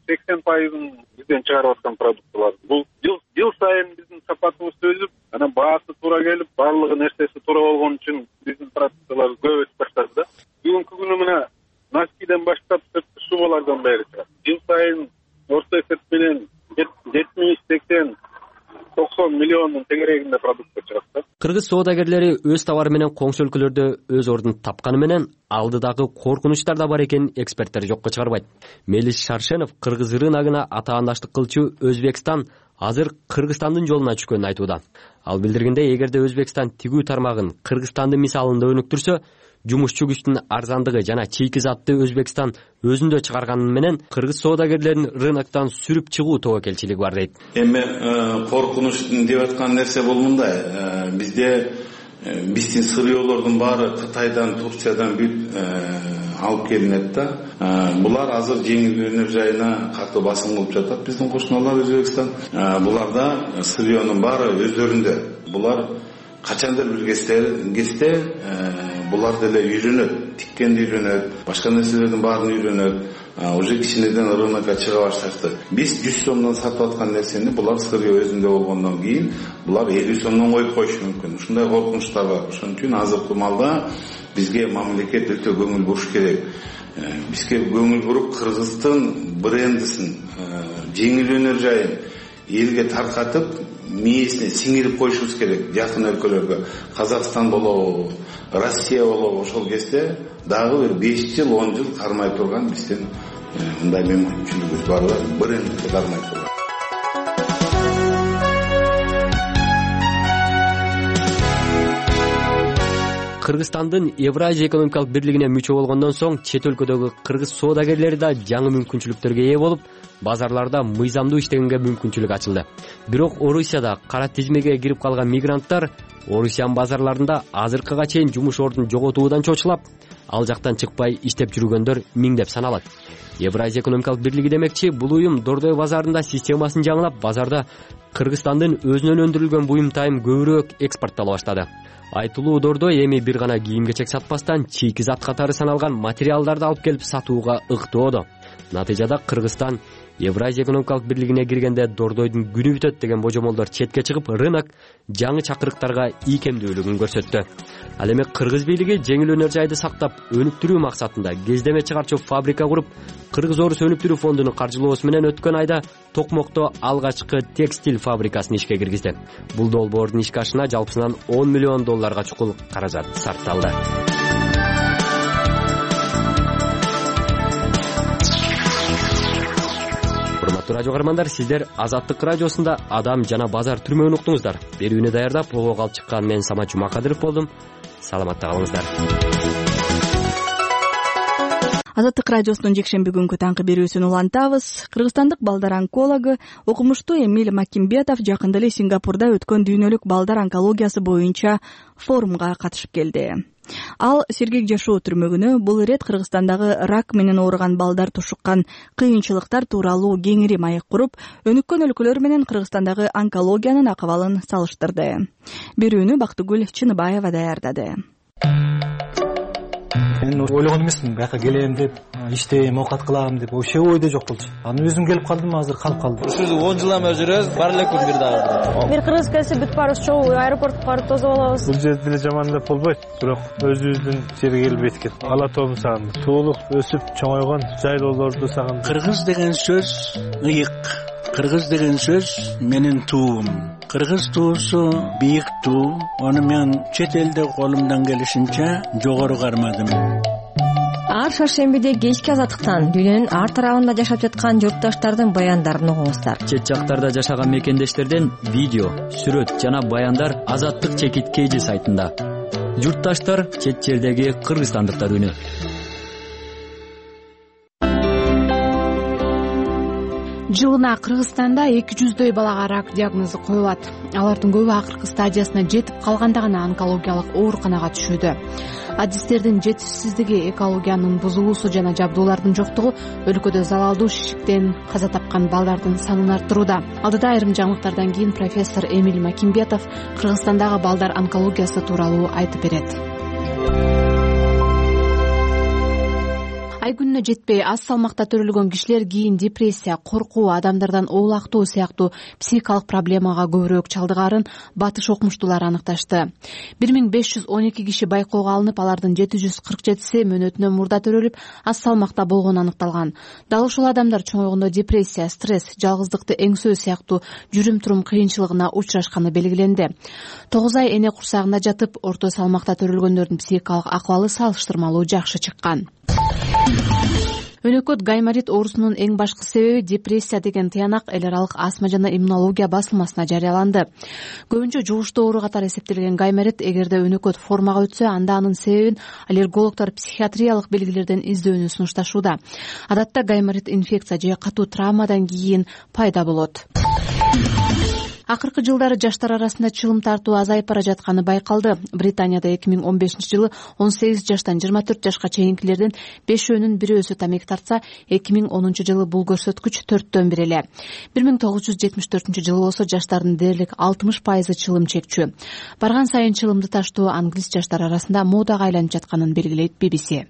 80% бизден чыгарып аткан продукттар. Бул жыл сайын биздин сапатыбыз өсүп, анан баасы туура келип, баардыгы нерсеси туура болгон үчүн биздин продукциялар көп өсүп баштады да. Бүгүнкү күнү мына носкиден баштап сырткы шубалардан бери жыл сайын орто эсеп менен 70-80-90 миллиондун тегерегинде продукция чыгат да. Кыргыз соодагерлери өз товары менен коңшу өлкөлөрдө өз ордун тапканы менен алдыдагы коркунучтар да бар экенин эксперттер жокко чыгарбайт. Мелис Шаршенов кыргыз рыногуна атаандаштык кылчу Өзбекстан азыр Кыргызстандын жолуна түшкөнүн айтууда. Ал билдиргендей, эгерде Өзбекстан тигүү тармагын Кыргызстандын мисалында өнүктүрсө, жумушчу күчтүн арзандыгы жана чийки затты Өзбекстан өзүндө чыгарганы менен кыргыз соодагерлерин рыноктон сүрүп чыгуу тобокелчилиги бар дейт. Эми коркунучтун деп аткан нерсе бул мындай. Бизде биздин сырьёолордун баары Кытайдан, Турциядан бүт алып келинет да. Булар азыр жеңил өнөр жайына катуу басым кылып жатат. Биздин кошуналар Өзбекстан. Буларда сырьёонун баары өздөрүндө. Булар качандыр бир кезде булар деле үйрөнөт, тиккенди үйрөнөт, башка нерселердин баарын үйрөнөт. Уже кичинеден рынокко чыга башташты. Биз 100 сомдон сатып аткан нерсени булар сырьё өзүндө болгондон кийин булар 50 сомдон коюп коюшу мүмкүн. Ушундай коркунучтар бар. Ошон үчүн азыркы малда бизге мамлекет өтө көңүл буруш керек. Бизге көңүл буруп Кыргыздын брендисин, жеңил өнөр жайын элге таркатып, мээсине сиңирип коюшубуз керек. Жакын өлкөлөргө, Казакстан болобу, Россия болобу, ошол кезде дагы бир 5 жыл, 10 жыл кармай турган биздин мындай мүмкүнчүлүгүбүз бар да, брендти кармай турган. Кыргызстандын Евразия экономикалык бирлигине мүчө болгондон соң чет өлкөдөгү кыргыз соодагерлери да жаңы мүмкүнчүлүктөргө ээ болуп, базарларда мыйзамдуу иштегенге мүмкүнчүлүк ачылды. Бирок Орусияда кара тизмеге кирип калган мигранттар Орусиянын базарларында азыркыга чейин жумуш ордун жоготуудан чочулап, ал жактан чыкпай иштеп жүргөндөр миңдеп саналат. Евразия экономикалык бирлиги демекчи, бул уюм Дордой базарында системасын жаңылап, базарда Кыргызстандын өзүнөн өндүрүлгөн буюм тайым көбүрөөк экспорттала баштады. Айтылуу Дордой эми бир гана кийим-кечек сатпастан чийки зат катары саналган материалдарды алып келип сатууга ыктоодо. Натыйжада Кыргызстан Евразия экономикалык бирлигине киргенде Дордойдун күнү бүтөт деген божомолдор четке чыгып, рынок жаңы чакырыктарга ийкемдүүлүгүн көрсөттү. Ал эми кыргыз бийлиги жеңил өнөр жайды сактап, өнүктүрүү максатында кездеме чыгарчу фабрика куруп, Кыргыз-Орус өнүктүрүү фондунун каржылоосу менен өткөн айда Токмокто алгачкы текстиль фабрикасын ишке киргизди. Бул долбоордун ишке ашына жалпысынан $10 миллион чукул каражат сарпталды. Урматтуу радио каармандар, сиздер Азаттык радиосунда Адам жана базар түрмөгүн уктуңуздар. Берүүнү даярдап, ого калып чыккан мен Самат Жумакадыров болдум. Саламатта калыңыздар. Азаттык радиосунун жекшемби күнгү таңкы берүүсүн улантабыз. Кыргызстандык балдар онкологу окумуштуу Эмиль Макимбетов жакында эле Сингапурда өткөн дүйнөлүк балдар онкологиясы боюнча форумга катышып келди. Ал сергек жашоо түрмөгүнө бул ирет Кыргызстандагы рак менен ооруган балдар тушуккан кыйынчылыктар тууралуу кеңири маек куруп, өнүккөн өлкөлөр менен Кыргызстандагы онкологиянын акыбалын салыштырды. Берүүнү Бактыгүл Чыныбаева даярдады. Мен ойлогон эмесмин, бияка келем деп, иштейм, оокат кылам деп, вообще ойдо жок болчу. Аны өзүм келип калдым, азыр калып калдым. Ушул 10 жылдан бери жүрөбүз, бар эле күн бир дагы. Бир кыргыз келсе бүт баарыбыз чогуу аэропортко барып тосуп алабыз. Бул жерде деле жаман деп болбойт, бирок өзүбүздүн жерге келип эткил. Ала тообун сагындым. Туулук өсүп чоңойгон жайлоолорду сагындым. Кыргыз деген сөз ыйык. Кыргыз деген сөз менин туум. Кыргыз туусу бийик туу. Аны мен чет элде колумдан келишинче жогору кармадым. Ар шаршембиде кечки азаттыктан дүйнөнүн ар тарабында жашап жаткан журтташтардын баяндарын угуңуздар. Чет жактарда жашаган мекендештерден видео, сүрөт жана баяндар Азаттык чекит KG сайтында. Журтташтар чет жердеги кыргызстандыктар үнү. Жылына Кыргызстанда 200дөй балага рак диагнозу коюлат. Алардын көбү акыркы стадиясына жетип калганда гана онкологиялык ооруканага түшүүдө. Адистердин жетишсиздиги, экологиянын бузулуусу жана жабдуулардын жоктугу өлкөдө залалдуу шишиктен каза тапкан балдардын санын арттырууда. Алдыда айрым жаңылыктардан кийин профессор Эмиль Макимбетов Кыргызстандагы балдар онкологиясы тууралуу айтып берет. Ай күнүнө жетпей аз салмакта төрөлгөн кишилер кийин депрессия, коркуу, адамдардан оолактоо сыяктуу психикалык проблемага көбүрөөк чалдыгаарын батыш окумуштуулары аныкташты. 1512 киши байкоого алынып, алардын 747си мөөнөтүнөн мурда төрөлүп, аз салмакта болгону аныкталган. Дал ушул адамдар чоңойгондо депрессия, стресс, жалгыздыкты эңсөө сыяктуу жүрүм-турум кыйынчылыгына учурашканы белгиленди. 9 ай эне курсагында жатып, орто салмакта төрөлгөндөрдүн психикалык акыбалы салыштырмалуу жакшы чыккан. Өнөкөт гайморит оорусунун эң башкы себеби депрессия деген тыянак эл аралык астма жана иммунология басылмасына жарыяланды. Көбүнчө жугуштуу оору катары эсептелген гайморит эгерде өнөкөт формага өтсө, анда анын себебин аллергологдор психиатриялык белгилерден издөөнү сунушташууда. Адатта гайморит инфекция же катуу травмадан кийин пайда болот. Акыркы жылдары жаштар арасында чылым тартуу азайып бара жатканы байкалды. Британияда 2015-жылы 18 жаштан 24 жашка чейинкилердин 5-өнүн 1-өзү тамеки тартса, 2010-жылы бул көрсөткүч 4-төн 1 эле. 1974-жылы болсо жаштардын дээрлик 60% чылым чекчү. Барган сайын чылымды таштоо англис жаштар арасында модага айланып жатканын белгилейт BBC.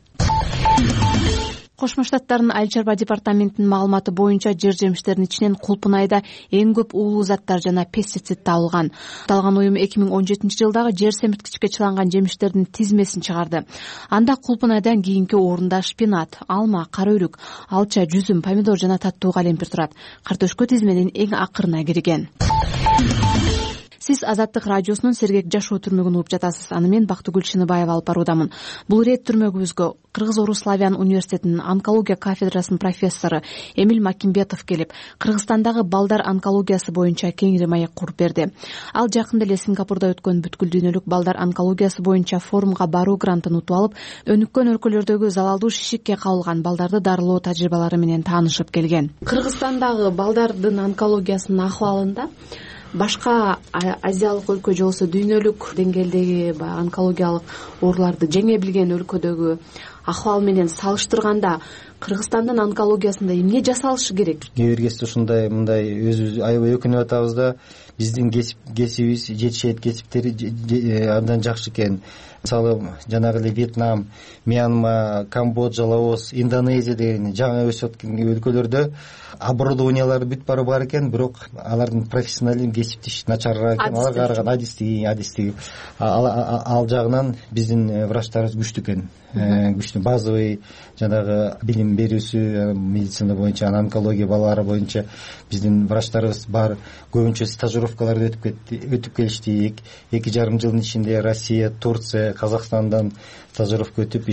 Кошмо Штаттардын Айыл чарба департаментинин маалыматы боюнча жер жемиштердин ичинен кулпун айда эң көп уулуу заттар жана пестицид табылган. Аталган уюм 2017-жылдагы жер семирткичке чыланган жемиштердин тизмесин чыгарды. Анда кулпун айдан кийинки орунда шпинат, алма, кара өрүк, алча, жүзүм, помидор жана таттуу калемпир турат. Картөшкө тизменин эң акырына кирген. Сиз Азаттык радиосунун сергек жашоо түрмөгүн угуп жатасыз. Аны мен Бактыгүл Чыныбаева алып баруудамын. Бул ирет түрмөгүбүзгө Кыргыз-Орус Славян университетинин онкология кафедрасынын профессору Эмиль Макимбетов келип, Кыргызстандагы балдар онкологиясы боюнча кеңири маек куруп берди. Ал жакында эле Сингапурда өткөн бүткүл дүйнөлүк балдар онкологиясы боюнча форумга баруу грантын утуп алып, өнүккөн өлкөлөрдөгү залалдуу шишикке кабылган балдарды дарылоо тажрыйбалары менен таанышып келген. Кыргызстандагы балдардын онкологиясынын акыбалында башка азиялык өлкө же болбосо дүйнөлүк деңгээлдеги онкологиялык ооруларды жеңе билген өлкөдөгү акыбал менен салыштырганда Кыргызстандын онкологиясында эмне жасалышы керек? Кээ бир кезде ушундай мындай өзүбүз аябай өкүнүп атабыз да, биздин кесибибиз, жетишет кесиптери абдан жакшы экен. Мисалы, жанагы эле Вьетнам, Мьянма, Камбоджа, Лаос, Индонезия деген жаңы өсүп аткан өлкөлөрдө оборудованиялар бүт бары бар экен, бирок алардын профессионализм кесиптеш начарыраак экен. Аларга караганда адистиги ал жагынан биздин врачтарыбыз күчтүү экен. Күчтүү базовый жанагы билим берүүсү медицина боюнча, онкология балалары боюнча биздин врачтарыбыз бар. Көбүнчө стажировкаларды өтүп келишти. 2,5 жылдын ичинде Россия, Турция, Казакстандан стажировка өтүп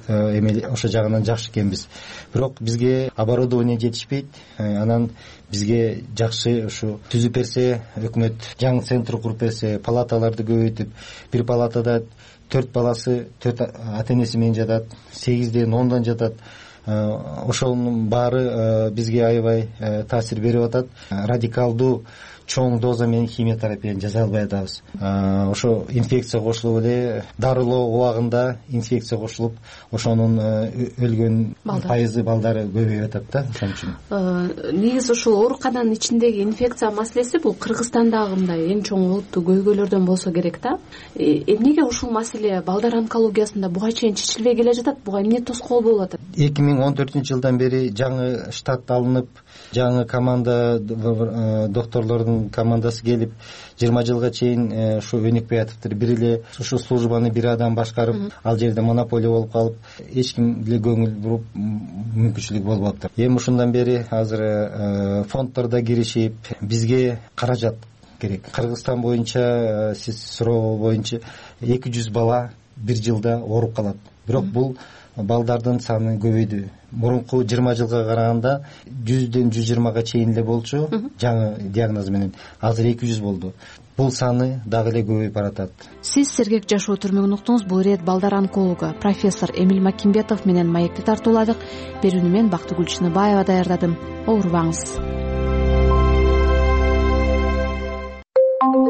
ошо жагынан жакшы экенбиз. Бирок бизге оборудование жетишпейт. Анан бизге жакшы ушу түзүп берсе, өкмөт жаңы центр куруп берсе, палаталарды көбөйтүп, бир палатада 4 баласы 4 ата-энеси менен жатат, 8ден 10дан жатат. Ошонун баары бизге аябай таасир берип атат. Радикалдуу чоң доза менен химиотерапияны жасай албай атабыз. Ошо инфекция кошулуп эле дарылоо убагында инфекция кошулуп, ошонун өлгөн пайызы балдары көбөйүп атат да. Ошон үчүн негизи ушул оорукананын ичиндеги инфекция маселеси бул Кыргызстандагындай эң чоң олуттуу көйгөйлөрдөн болсо керек да. Эмнеге ушул маселе балдар онкологиясында буга чейин чечилбей келе жатат? Буга эмне тоскоол болуп атат? 2014-жылдан бери жаңы штат алынып, жаңы команда докторлордун командасы келип 20 жылга чейин ушу өнүкпөй атыптыр. Бир эле ушу службаны бир адам башкарып, ал жерде монополия болуп калып, эч ким деле көңүл буруп мүмкүнчүлүк болуп атты. Эми ушундан бери азыр фонддордо киришип, бизге каражат керек. Кыргызстан боюнча сиз суроо боюнча 200 бала бир жылда ооруп калат. Бирок бул балдардын саны көбөйдү. Мурунку 20 жылга караганда 100ден 120га чейин эле болчу жаңы диагноз менен. Азыр 200 болду. Бул саны дагы эле көбөйүп баратат. Сиз сергек жашоо түрмөгүн уктуңуз. Бул ирет балдар онкологу профессор Эмиль Макимбетов менен маекти тартууладык. Берүүнү мен Бактыгүл Чыныбаева даярдадым. Оорубаңыз.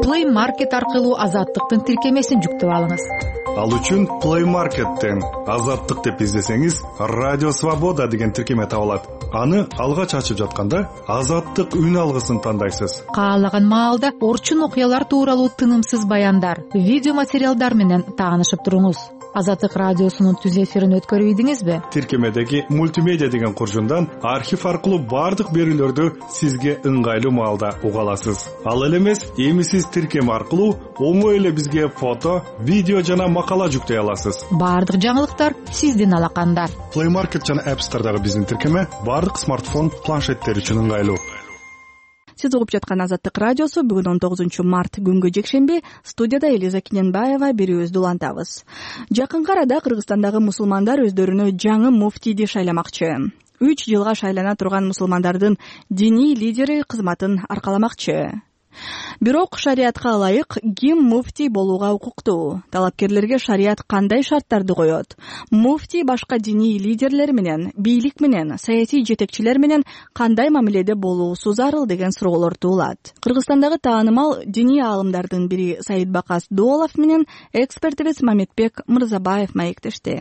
Play Market аркылуу Азаттыктын тиркемесин жүктөп алыңыз. Ал үчүн Play Market'тен Азаттык деп издесеңиз, Радио Свобода деген тиркеме табылат. Аны алгач ачып жатканда Азаттык үн алгысын тандайсыз. Каалаган маалда орчун окуялар тууралуу тынымсыз баяндар, видео материалдар менен таанышып туруңуз. Азаттык радиосунун түз эфирин өткөрүп ийдиңизби? Тиркемедеги мультимедиа деген куржундан архив аркылуу бардык берүүлөрдү сизге ыңгайлуу маалда уга аласыз. Ал эле эмес, эми сиз тиркеме аркылуу оңой эле бизге фото, видео жана макала жүктөй аласыз. Бардык жаңылыктар сиздин алаканда. Play Market жана App Store'дагы биздин тиркеме бардык смартфон, планшеттер үчүн ыңгайлуу. Сиз угуп жаткан Азаттык радиосу. Бүгүн 19 март күнгө жекшемби. Студияда Элиза Киненбаева берүүбүздү улантабыз. Жакынкы арада Кыргызстандагы мусулмандар өздөрүнө жаңы муфтийди шайламакчы. 3 жылга шайлана турган мусулмандардын диний лидери кызматын аркаламакчы. Бирок шариатка ылайык ким муфтий болууга укуктуу? Талапкерлерге шариат кандай шарттарды коет? Муфтий башка диний лидерлер менен, бийлик менен, саясий жетекчилер менен кандай мамиледе болуусу зарыл деген суроолорду туулат. Кыргызстандагы таанымал диний аалымдардын бири Саид Бакас Дуолов менен экспертибиз Мамедбек Мырзабаев маектешти.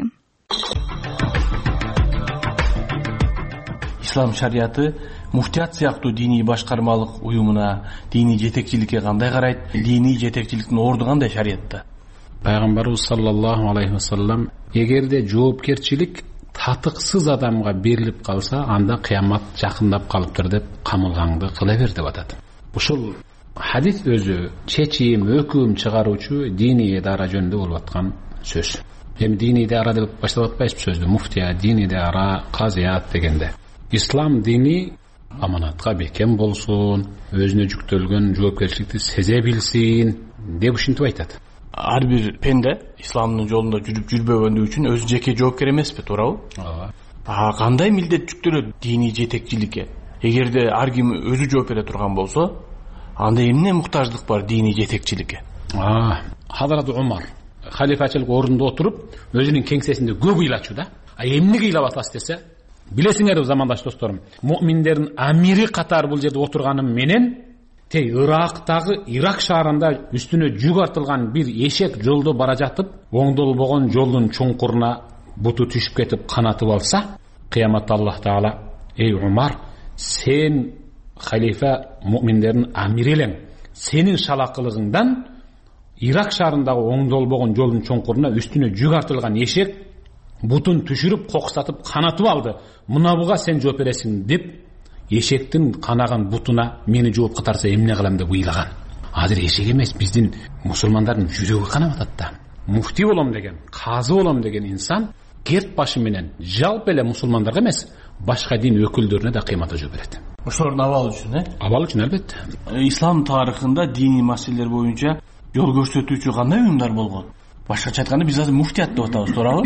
Ислам шариаты муфтият сыяктуу диний башкармалык уюмуна, диний жетекчиликке кандай карайт? Диний жетекчиликтин орду кандай шариатта? Пайгамбарыбыз саллаллаху алейхи вассалам эгерде жоопкерчилик татыксыз адамга берилип калса, анда кыямат жакындап калыптыр деп камылгаңды кыла бер деп атат. Ушул хадис өзү чечим, өкүм чыгаруучу диний идара жөнүндө болуп аткан сөз. Эми диний идара деп баштап атпайбыз сөздү. Муфтия, диний идара, казият дегенде. Ислам дини аманатка бекем болсун, өзүнө жүктөлгөн жоопкерчиликти сезе билсин деп ушинтип айтат. Ар бир пенде исламдын жолунда жүрүп жүрбөгөндүгү үчүн өзү жеке жоопкер эмеспи, туурабы? Ооба. Кандай милдет жүктөлөт диний жетекчиликке? Эгерде ар ким өзү жооп бере турган болсо, анда эмне муктаждык бар диний жетекчиликке? Хазрат Умар халифачылык ордунда отуруп, өзүнүн кеңсесинде көп ыйлачу да. Эмнеге ыйлап атасыз десе, билесиңер замандаш досторум, муъминдердин амири катары бул жерде отурганым менен тей Ирактагы Ирак шаарында үстүнө жүк артылган бир эшек жолдо бара жатып, оңдолбогон жолдун чуңкуруна буту түшүп кетип канатып алса, кыяматта Аллах Таала: "Эй Умар, сен халифа муъминдердин амири элең. Сенин шалакылыгыңдан Ирак шаарындагы оңдолбогон жолдун чуңкуруна үстүнө жүк артылган эшек бутун түшүрүп, коксатып, канатып алды. Мына буга сен жооп бересиң" деп эшектин канаган бутуна мени жооп катарса эмне кылам деп ыйлаган. Азыр эшек эмес, биздин мусулмандардын жүрөгү канап атат да. Муфти болом деген, казы болом деген инсан керт башы менен жалпы эле мусулмандарга эмес, башка дин өкүлдөрүнө да кыйматта жооп берет. Ошолордун абалы үчүн, Абал үчүн албетте. Ислам тарыхында диний маселелер боюнча жол көрсөтүүчү кандай уюмдар болгон? Башкача айтканда биз азыр муфтият деп атабыз, туурабы?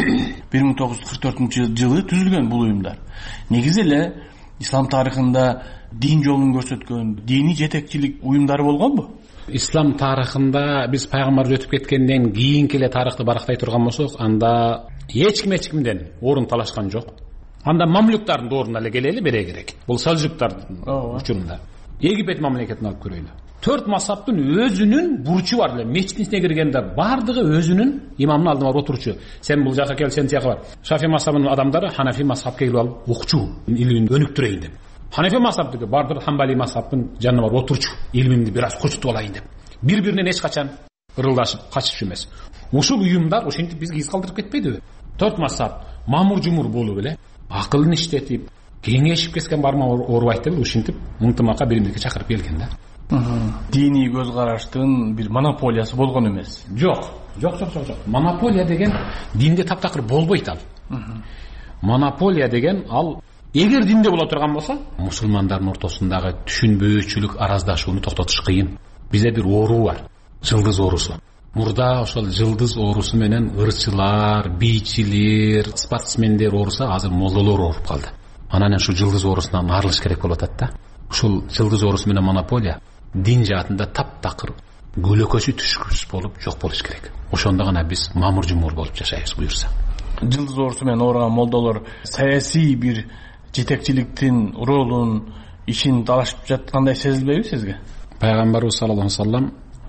1944-жылы түзүлгөн бул уюмдар. Негизи эле ислам тарыхында дин жолун көрсөткөн диний жетекчилик уюмдары болгонбу? Ислам тарыхында биз пайгамбар өтүп кеткенден кийинки эле тарыхты барактай турган болсок, анда эч кимден орун талашкан жок. Анда мамлюктардын доорунда эле келели бере керек. Бул салжуктардын учурунда. Египет мамлекетин алып көрөйлү. 4 мазхабтын өзүнүн бурчу бар эле. Мечиттин ичине киргенде бардыгы өзүнүн имамдын алдына барып отурчу. Сен бул жака кел, сен тияка бар. Шафи мазхабынын адамдары Ханафи мазхабка келип алып укчу, илимин өнүктүрөйүн деп. Ханафи мазхабдыгы бардыр Хамбали мазхабтын жанына барып отурчу, илимимди бир аз көчүтүп алайын деп. Бири-биринен эч качан ырылдашып качышчу эмес. Ушул уюмдар ошентип бизге из калтырып кетпейдиби? 4 мазхаб мамур-жумур болуп эле, акылын иштетип, кеңешип кеткен барма оорубайт деп ушинтип ынтымакка бири-биринге чакырып келген да. Диний көз караштын бир монополиясы болгон эмес. Жок. Монополия деген динде таптакыр болбойт ал. Монополия деген ал эгер динде боло турган болсо, мусулмандардын ортосундагы түшүнбөөчүлүк, араздашууну токтотуш кыйын. Бизде бир оору бар, жылдыз оорусу. Мурда ошол жылдыз оорусу менен ырчылар, бийчилер, спортсмендер оорусу азыр молдолор ооруп калды. Анан ушу жылдыз оорусунан арылыш керек болуп атат да. Ушул жылдыз оорусу менен монополия дин жаатында таптакыр көлөкөсү түшкүс болуп жок болуш керек. Ошондо гана биз мамур-жумур болуп жашайбыз буюрса. Жылдыз оорусу менен ооруган молдолор саясий бир жетекчиликтин ролун, ишин талашып жаткандай сезилбейби сизге? Пайгамбарыбыз саллаллаху алейхи вассалам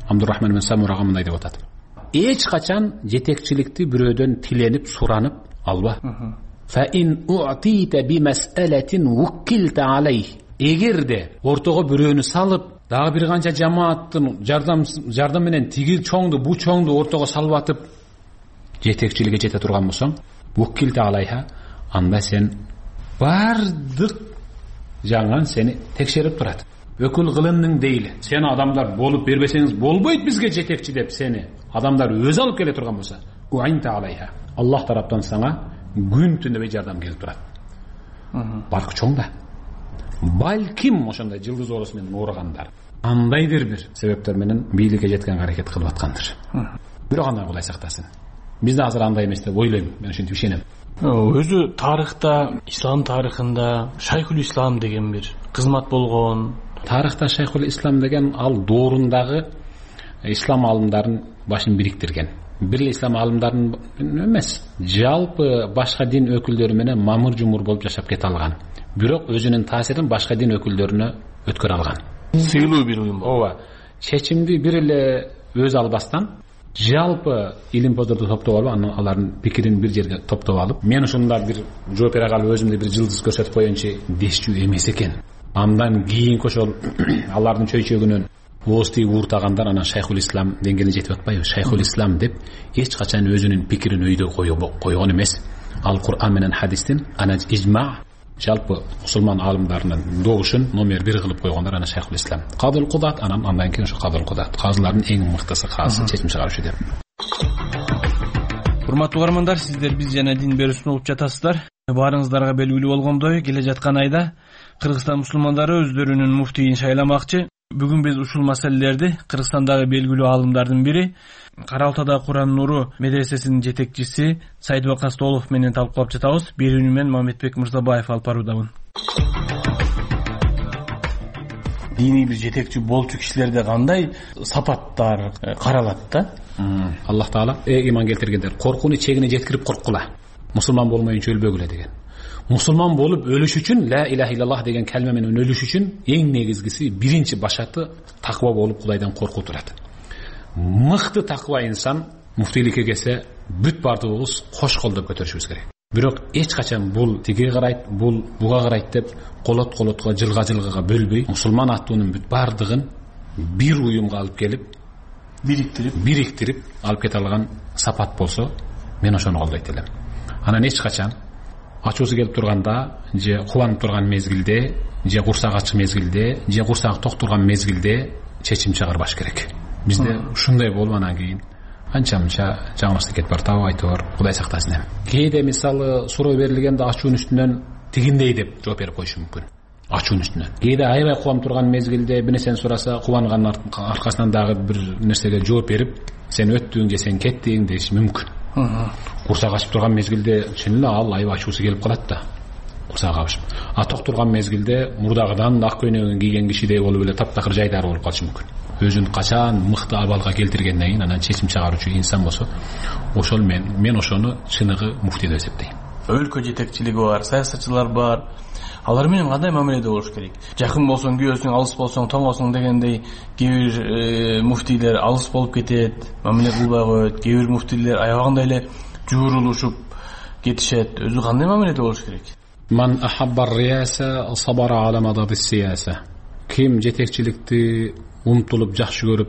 Абдурахман ибн Самурага мындай деп атат: эч качан жетекчиликти бирөөдөн тиленип суранып алба. Fa in u'tita bi mas'alatin wukkilta alayh. Эгерде ортого бирөөнү салып, дагы бир канча жамааттын жардам менен тиги чоңду, бу чоңду ортого салып атып жетекчиликке жете турган болсоң, wukkilta alayha, анда сен бардык жаңан сени текшерип турат. Өкүл кылындың дейли. Сени адамдар болуп бербесеңиз болбойт бизге жетекчи деп сени адамдар өзү алып келе турган болсо, у'инта alayha. Аллах тараптан сага күн түндөбөй жардам келип турат. Баркы чоң да. Балким ошондой жылдыз оорусу менен ооругандар андайдыр бир себептер менен бийликке жеткен аракет кылып аткандыр. Бирок андай Кудай сактасын. Бизде азыр андай эмес деп ойлойм. Мен ошентип ишенем. Өзү тарыхта, ислам тарыхында Шайхул Ислам деген бир кызмат болгон. Тарыхта Шайхул Ислам деген ал доорундагы ислам алымдарын башын бириктирген. Бир ислам алымдарын эмес, жалпы башка дин өкүлдөрү менен мамыр жумур болуп жашап кете алган. Бирок өзүнүн таасирин башка дин өкүлдөрүнө өткөрө алган. Сыйлуу бир уюм. Ооба. Чечимди бир эле өз албастан жалпы илимпоздорду топтоп алып, алардын пикирин бир жерге топтоп алып, мен ушунда бир жооп бере калып өзүмдү бир жылдыз көрсөтүп коеюнчу дешчү эмес экен. Андан кийинки ошол алардын чөйчөгүнөн ооз тигип ууртагандар анан Шайхул Ислам деңгээлине жетип атпайбы? Шайхул Ислам деп эч качан өзүнүн пикирин өйдө койгон эмес. Ал Кур'ан менен хадистин ана ижма жалпы мусулман алымдарынын добушун номер 1 кылып койгондар ана Шайхул Ислам. Кадыл Кудат андан кийин ошо Кадыл Кудат. Казылардын эң мыктысы казы чечим чыгаруучу деп. Урматтуу угармандар, сиздер биз жана дин берүүсүн угуп жатасыздар. Баарыңыздарга белгилүү болгондой, келе жаткан айда Кыргызстан мусулмандары өздөрүнүн муфтийин шайламакчы. Бүгүн биз ушул маселелерди Кыргызстандагы белгилүү аалымдардын бири, Кара Алтайдагы Куран нуру медресесинин жетекчиси Сайдыбек Кастолов менен талкуулап жатабыз. Берүүнү мен Мамедбек Мырзабаев алып баруудамын. Диний бир жетекчи болчу кишилерде кандай сапаттар каралат да? Аллах Таала иман келтиргендер коркууну чегине жеткирип корккула. Мусулман болмоюнча өлбөгүлө деген. Мусулман болуп өлүш үчүн, ла илаха иллаллах деген калме менен өлүш үчүн эң негизгиси биринчи башаты таква болуп Кудайдан коркуу турат. Мыкты таква инсан муфтийликке келсе бүт бардыгыбыз кош колдоп көтөрүшүбүз керек. Бирок эч качан бул тиге карайт, бул буга карайт деп колотко жылга бөлбөй, мусулман аттуунун бүт бардыгын бир уюмга алып келип бириктирип алып кете алган сапат болсо, мен ошону колдойт элем. Анан эч качан ачуусу келип турганда, же кубанып турган мезгилде, же курсак ачык мезгилде, же курсак ток турган мезгилде чечим чыгарбаш керек. Бизде ушундай болуп анан кийин анча-мынча жаңылышты кетип бартабы, айтор Кудай сактасын эми. Кээде мисалы суроо берилгенде ачуунун үстүнөн тигиндей деп жооп берип коюшу мүмкүн. Ачуунун үстүнөн. Кээде аябай кубанып турган мезгилде бир нерсени сураса, кубанган аркасынан дагы бир нерсеге жооп берип, сен өттүң же сен кеттиң деш мүмкүн. Курсак ачып турган мезгилде чын эле ал аябай ачуусу келип калат да. Курсак ачып. Ток турган мезгилде мурдагыдан ак көйнөгүн кийген кишидей болуп эле таптакыр жайдары болуп калышы мүмкүн. Өзүн качан мыкты абалга келтиргенден кийин анан чечим чыгаруучу инсан болсо, ошол мен ошону чыныгы муфти деп эсептейм. Өлкө жетекчилиги бар, саясатчылар бар. Алар менен кандай мамиледе болуш керек? Жакын болсоң күйөөсүң, алыс болсоң тоңосуң дегендей кээ бир муфтийлер алыс болуп кетет, мамиле кылбай коет. Кээ бир муфтийлер аябагандай эле жуурулушуп кетишет. Өзү кандай мамиледе болуш керек? Ман ахаббар рияса сабара ала мадад сияса. Ким жетекчиликти умтулуп жакшы көрүп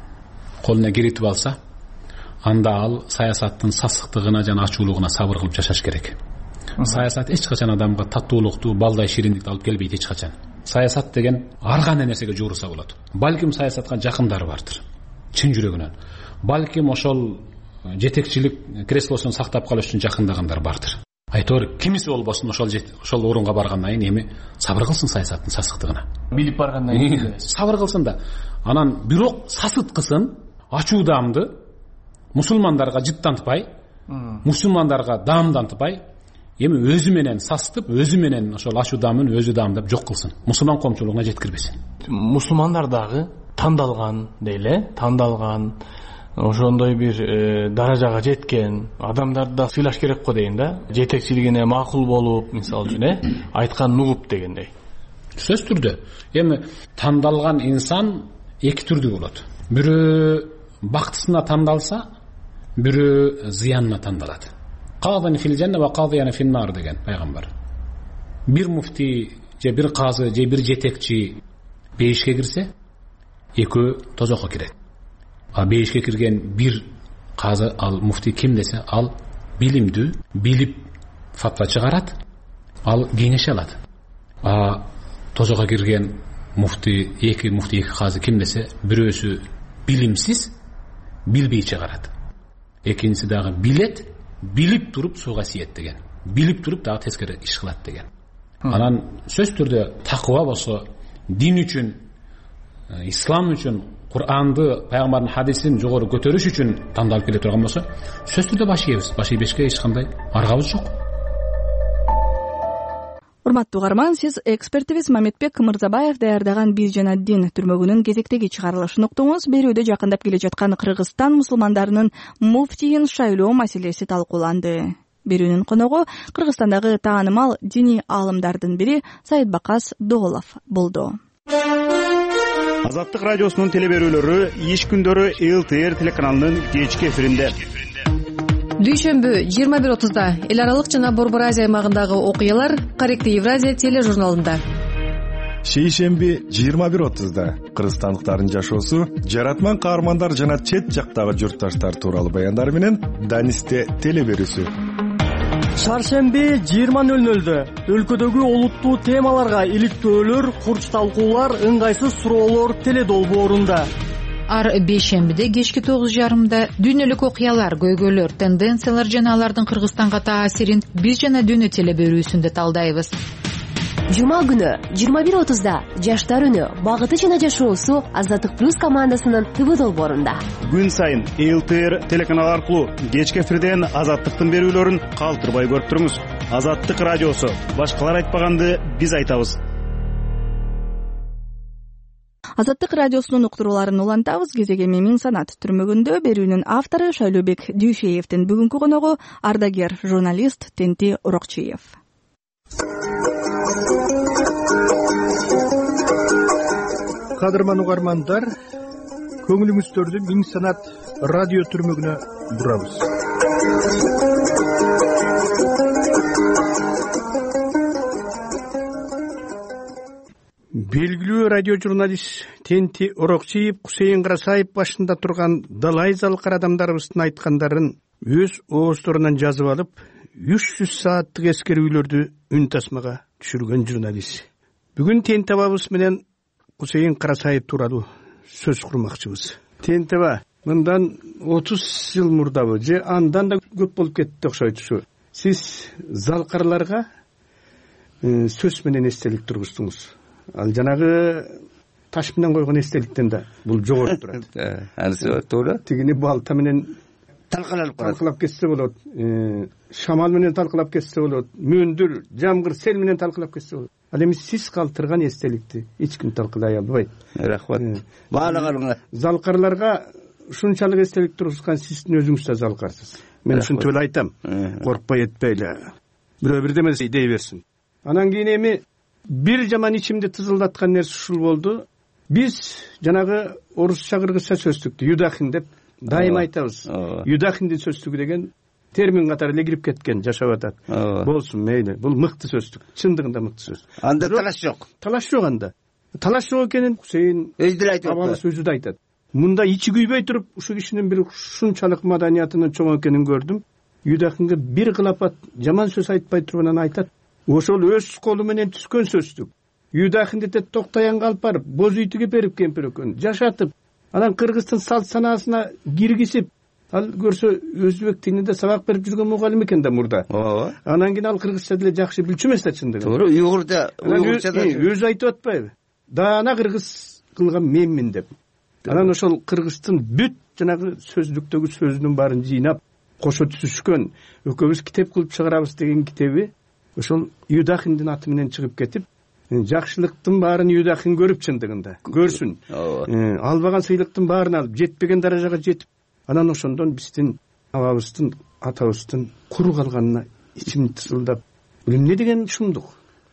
колуна киритип алса, анда ал саясаттын сасыктыгына жана ачуулугуна сабыр кылып жашаш керек. Саясат эч качан адамга татуулукту, балдай шириндикти алып келбейт эч качан. Саясат деген ар кандай нерсеге жуурса болот. Балким саясатка жакындары бардыр, чын жүрөгүнөн. Балким ошол жетекчилик креслосун сактап калыш үчүн жакындагандар бардыр. Айтор кимиси болбосун ошол орунга баргандан кийин эми сабыр кылсын саясаттын сасыктыгына. Билип баргандан кийин сабыр кылсын да. Анан бирок сасыткысын, ачуудаамды мусулмандарга жыттантпай, мусулмандарга даамдантпай, эми өзү менен састып, өзү менен ошол ачуудаамын өзү даамдап жок кылсын. Мусулман коомчулугуна жеткирбесин. Мусулмандар дагы тандалган дейле, тандалган ошондой бир даражага жеткен адамдарды да сыйлаш керек го дейин да. Жетекчилигине макул болуп, мисалы үчүн, айтканын угуп дегендей. Сөз түрдө. Эми тандалган инсан эки түрдүү болот. бирөө бактысына тандалса, бирөө зыянына тандалат. Казан фил жанна ва казияна фин нар деген пайгамбар. Бир муфти же бир казы же бир жетекчи бейишке кирсе, экөө тозокко кирет. А бейишке кирген бир казы, ал муфти ким десе, ал билимдүү, билип фатва чыгарат, ал кеңеш алат. А тозокко кирген муфти, эки казы ким десе, бирөөсү билимсиз, билбей чыгарат. Экинчиси дагы билет, билип туруп сууга сиет деген. Билип туруп дагы тескери иш кылат деген. Анан сөзсүз түрдө такыба болсо, дин үчүн, ислам үчүн, Кур'анды, пайгамбардын хадисин жогору көтөрүш үчүн тандалып келе турган болсо, сөзсүз түрдө баш ийебиз. Баш ийбешке эч кандай аргабыз жок. Урматтуу угарман, сиз экспертибиз Мамедбек Мырзабаев даярдаган Биз жана дин түрмөгүнүн кезектеги чыгарылышын уктуңуз. Берүүдө жакындап келе жаткан Кыргызстан мусулмандарынын муфтийин шайлоо маселеси талкууланды. Берүүнүн коногу Кыргызстандагы таанымал диний аалымдардын бири Саидбакас Доолов болду. Азаттык радиосунун телеберүүлөрү иш күндөрү ЛТР телеканалынын кечки эфиринде. Дүйшөмбү 21:30-да эл аралык жана Борбор Азия аймагындагы окуялар Каректи Евразия тележурналында. Шейшемби 21:30-да кыргызстандыктардын жашоосу, жаратман каармандар жана чет жактагы журтташтар тууралуу баяндар менен Данисте телеберүүсү. Шаршемби 20:00-дө өлкөдөгү олуттуу темаларга иликтөөлөр, курч талкуулар, ыңгайсыз суроолор теледолбоорунда. Ар бейшембиде кечки 9:30-да дүйнөлүк окуялар, көйгөйлөр, тенденциялар жана алардын Кыргызстанга таасирин Биз жана дүйнө телеберүүсүндө талдайбыз. Жума күнү 21:30-да Жаштар үнү, багыты жана жашоосу Азаттык плюс командасынын ТВ долбоорунда. Күн сайын ЛТР телеканалы аркылуу кечки эфирден Азаттыктын берүүлөрүн калтырбай көрүп туруңуз. Азаттык радиосу, башкалар айтпаганды биз айтабыз. Азаттык радиосунун уктурууларын улантабыз. Кезеге Мемин Санат түрмөгүндө берүүнүн автору Шайлообек Дүйшеевдин бүгүнкү коногу ардагер журналист Тенти Урокчиев. Кадырман угармандар, көңүлүңүздөрдү Миң Санат радио түрмөгүнө бурабыз. Белгилүү радио журналист Тенти Урокчиев Кусейин Карасаев башында турган далай залкар адамдарыбыздын айткандарын өз ооздорунан жазып алып, 300 сааттык эскерүүлөрдү үн тасмага түшүргөн журналист. Бүгүн Тенти абабыз менен Кусейин Карасаев тууралуу сөз курмакчыбыз. Тенти аба, мындан 30 жыл мурдабы же андан да көп болуп кетти окшойт. Сиз залкарларга сөз менен эстелик тургуздуңуз. Ал жанагы таш менен койгон эстеликтен да бул жогору турат. Анысы туура. Тигини балта менен талкалап кетсе болот. Шамал менен талкалап кетсе болот. Мөндүр, жамгыр, сел менен талкалап кетсе болот. Ал эми сиз калтырган эстеликти эч ким талкалай албайт. Рахмат. Баалагарыңа. Залкарларга ушунчалык эстелик тургузган сиздин өзүңүз да залкарсыз. Мен ушинтип эле айтам. Коркпой этпейле. Бирөө бирдеме дей берсин. Анан кийин эми бир жаман ичимди тызылдаткан нерсе ушул болду. Биз жанагы орусча кыргызча сөздүктү юдахин деп дайыма айтабыз. Юдахиндин сөздүгү деген термин катары эле кирип кеткен, жашап атат. Болсун, мейли. Бул мыкты сөздүк. Чындыгында мыкты сөз. Анда талаш жок. Талаш жок анда. Талаш жок экенин Кусейин өзү деле айтып атат. Өзү да айтат. Мында ичи күйбөй туруп, ушу кишинин бир ушунчалык маданиятынын чоң экенин көрдүм. Юдахинге бир кылапат жаман сөз айтпай турганын айтат. Ошол өз колу менен түскөн сөздүк. Юдахинди токтаянга алып барып, боз үй тигип берип кемпир экөн, жашатып, анан кыргыздын салт санаасына киргизип, ал көрсө өзбек тилинде сабак берип жүргөн мугалим экен да мурда. Анан кийин ал кыргызча деле жакшы билчү эмес да чындыгы. Туура, уйгурча өзү айтып атпайбы? Даана кыргыз кылган менмин деп. Анан ошол кыргыздын бүт жанагы сөздүктөгү сөзүнүн баарын жыйнап, кошо түзүшкөн, экөөбүз китеп кылып чыгарабыз деген китеби ошол Юдахиндин аты менен чыгып кетип, жакшылыктын баарын Юдахин көрүп чындыгында, көрсүн. Албаган сыйлыктын баарын алып, жетпеген даражага жетип, анан ошондон биздин абабыздын, атабыздын куру калганына ичим тысылдап, бул эмне деген шумдук?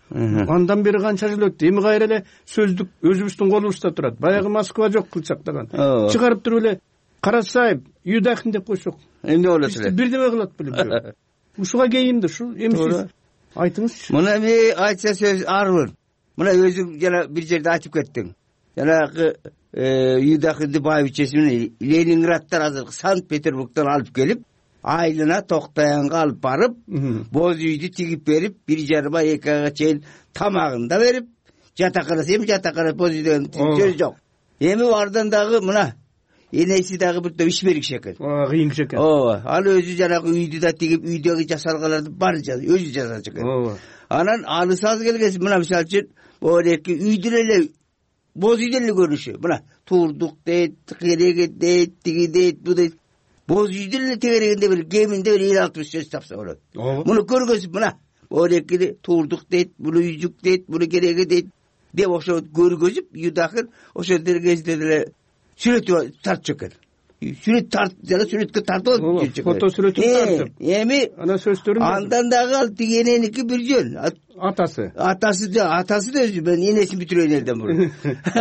Андан бери канча жыл өттү. Эми кайра эле сөздүк өзүбүздүн колубузда турат. Баягы Москва жок кылчактаган. Чыгарып туруп эле Карасаев, Юдахин деп койсок. Эмне болот эле? Бирдеме кылат белем. Ушуга кейинди ушу. Эми сиз айтыңызчы. Мына мен айтса сөз арбын. Мына өзүң жана бир жерде айтып кеттиң. Жанагы Юдахинди байбичесин Ленинградтан азыр Санкт-Петербургтан алып келип, айылына Токтаянга алып барып, боз үйдү тигип берип, 1,5 ай 2 айга чейин тамагын да берип, жатаканасы эми жатакана боз үй деген сөз жок. Эми ардан дагы мына энеси дагы бир ишберик экен. Кыйын киши экен. Ооба. Ал өзү жанагы үйдү да тигип, үйдөгү жасалгаларды баары өзү жасачу экен. Ооба. Анан алыс аз келгенси мына мисалы үчүн эки үйдүн эле боз үйдөн эле көрүнүшү. Мына турдук дейт, кереги дейт, тиги дейт, бу дейт. Боз үйдүн эле тегерегинде бир кеминде бир 50-60 сөз тапса болот. Муну көргөзүп мына экини турдук дейт, буну үйдүк дейт, буну кереги дейт деп ошо көргөзүп, Юдахин ошо кезде деле сүрөт тартчу экен. Сүрөт тарт, жана сүрөткө тартып жүрчү. Фото сүрөтүн тартып. Эми анан сөздөрүн андан дагы ал тиги эненики бир жөн. Атасы да өзү, мен энесин бүтүрөйүн элден мурун.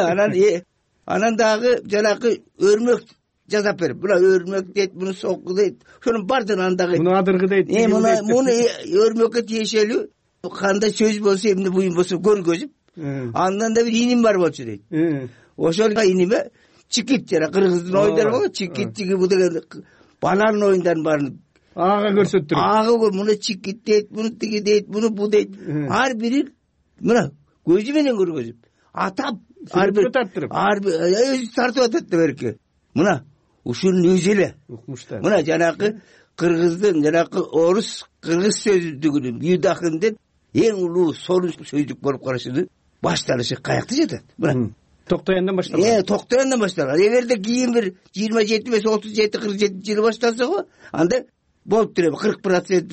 Анан дагы жанагы өрмөк жазап берип, мына өрмөк дейт, буну сокку дейт. Ошонун бардыгын андагы. Муну адыргы дейт. Муну өрмөккө тиешелүү кандай сөз болсо, эмне буюм болсо көргөзүп, андан да бир иним бар болчу дейт. Ошол иниме чикит жана кыргыздын оюндары болот, чикит чиги бу деген баланын оюндарын баарын ага көрсөттүрүп. Ага муну чикит дейт, буну тиги дейт, буну бу дейт. Ар бирин мына көзү менен көргөзүп, атап ар бир тартып, өзү тартып атат да берке. Мына ушунун өзү эле укмуштар. Мына жанагы кыргыздын, жанагы орус кыргыз сөздүгүнүн Юдахинден эң улуу сонун сөздүк болуп калышынын башталышы каякта жатат. Мына Токтояндан башталган. Токтояндан башталган. Эгерде кийин бир 27-37-47 жыл башталса го, анда болуп туруп 40%,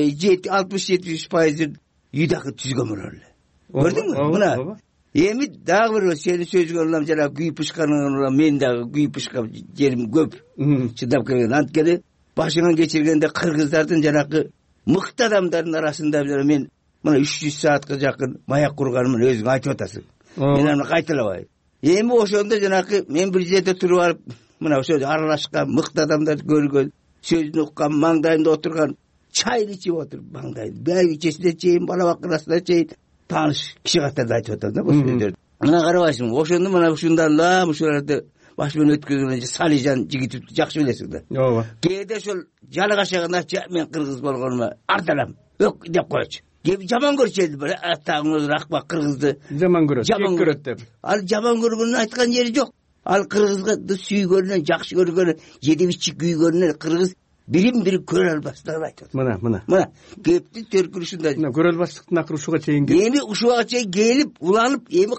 60-70% Юдахин түзгөн болор эле. Көрдүңбү? Мына эми дагы бир сени сөзгө улам жана күйүп пышканың улам мен дагы күйүп пышкап жерим көп. Чыдап келген. Анткени башыңан кечиргенде кыргыздардын жанагы мыкты адамдардын арасында мен мына 300 саатка жакын маяк курганымын өзүң айтып атасың. Мен аны кайталабайм. Эми ошондо жанагы мен бир жерде туруп алып, мына ошо аралашкан мыкты адамдарды көргөн, сөзүн уккан, маңдайында отурган, чайын ичип отуруп, маңдайын байбичесине чейин, бала бакырасына чейин тааныш киши катары айтып атам да бул сөздөрдү. Мына карабайсың, ошондо мына ушундан ушуларды баш менен өткөргөн Салижан жигитти жакшы билесиң да. Ооба. Кээде ошол жалык ашаганачы мен кыргыз болгонума ардалам, өк деп койчу. Жаман көрчү бир атаңыз акбак кыргызды жаман көрөт деп. Ал жаман көргөнүн айткан жери жок. Ал кыргызды сүйгөнүнөн, жакшы көргөнүнөн, жедип ичип күйгөнүнөн кыргыз бирин-бири көрө албастыгын айтат. Мына кепти төркүлүшүндө. Мына көрө албастыктын акыры ушуга чейин келип. Эми ушуга чейин келип, уланып, эми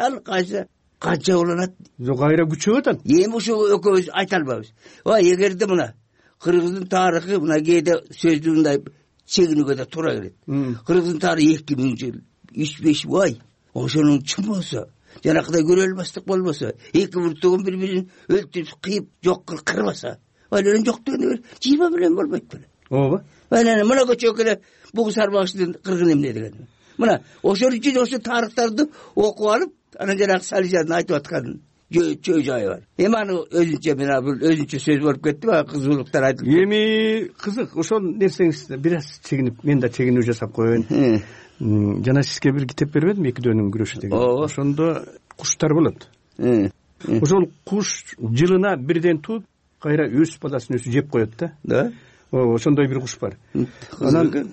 канча уланат? Жок, кайра күчөп атат. Эми ушу экөөбүз айта албайбыз. Эгерде мына кыргыздын тарыхы мына кээде сөздүгүндай чегинүүгө да туура келет. Кыргыздын тарыхы 2000 жыл, 3-5 ай. Ошонун чын болсо, жанакыдай көрө албастык болбосо, эки буртугун бири-бирин өлтүрүп, кыйып, жок кылып кырбаса, анан жок дегенде 20 менен болбойт беле. Ооба. Анан мына көчөгө эле бугу сарбагычтын кыргын эмне деген. Мына ошол үчүн ошо тарыхтарды окуп алып, анан жанагы Салижандын айтып аткан чөй жайы бар. Эми аны өзүнчө мен бул өзүнчө сөз болуп кетти, кызуулуктар айтылып. Эми кызык, ошол нерсеңизди бир аз чегинип, мен да чегинүү жасап коеюн. Жана сизге бир китеп бербедим, экидөөнүн күрөшү деген. Ошондо куштар болот. Ошол куш жылына бирден тууп, кайра өз баласын өзү жеп коет да. Ошондой бир куш бар. Анан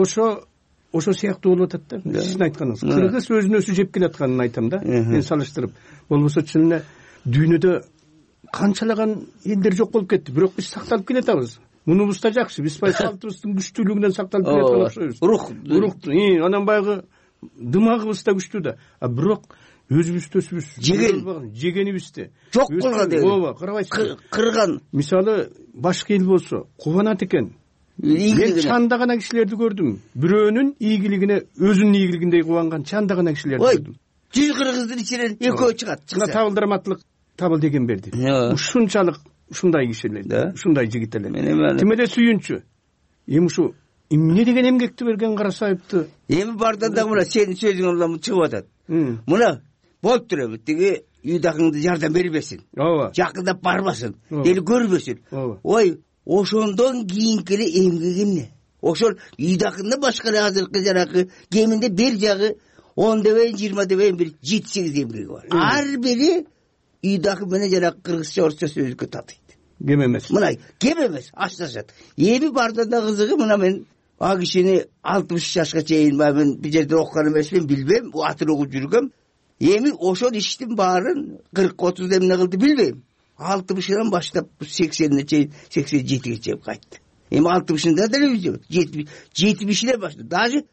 ошо сыяктуу болуп атат да. Сиздин айтканыңыз. Кыргыз өзүн өзү жеп келатканын айтам да. Мен салыштырып. Болбосо чын эле дүйнөдө канчалаган элдер жок болуп кетти, бирок биз сакталып келатабыз. Мунубуз да жакшы, биз салтыбыздын күчтүүлүгүнөн сакталып келаткан окшойбуз. Рух, анан байгы дымагыбыз да күчтүү да. Бирок өзүбүз жегенибизди жок кылган деген. Ооба, карабайсыз. Кырган. Мисалы башка эл болсо кубанат экен. Мен чандагана кишилерди көрдүм. Бирөөнүн ийгилигине өзүнүн ийгилигиндей кубанган чандагана кишилерди көрдүм. 100 кыргыздын ичинен экөө чыгат. Мына табылдырматлык табыл деген берди. Ушунчалык ушундай кишилер, ушундай жигиттер. Тим эле сүйүнчү. Эми ушу эмне деген эмгекти берген Карасаевди? Эми бардан да мына сенин сөзүң улам чыгып атат. Мына болуп тур тиги үйдакыңды жардам бербесин. Ооба. Жакындап барбасын. Эл көрбөсүн. Ой, ошондон кийинки эле эмгек эмне? Ошол үйдакында башка эле азыркы жанагы кеминде бир жагы 10 дебейин 20 дебейин бир 7-8 эмгеги бар. Ар бири үйдакы менен жанагы кыргызча орусча сөздүккө татыйт. Кем эмес. Мына кем эмес, ашташат. Эми барда да кызыгы мына мен а кишини 60 жашка чейин мен бир жерде окуган эмесмин, билбейм, атын угуп жүргөм. Эми ошол иштин баарын 40-30 эмне кылды билбейм. 60-дан баштап 80-не чейин 87-ге чейин кайтты. Эми 60-ында деле 70-ле баштап, даже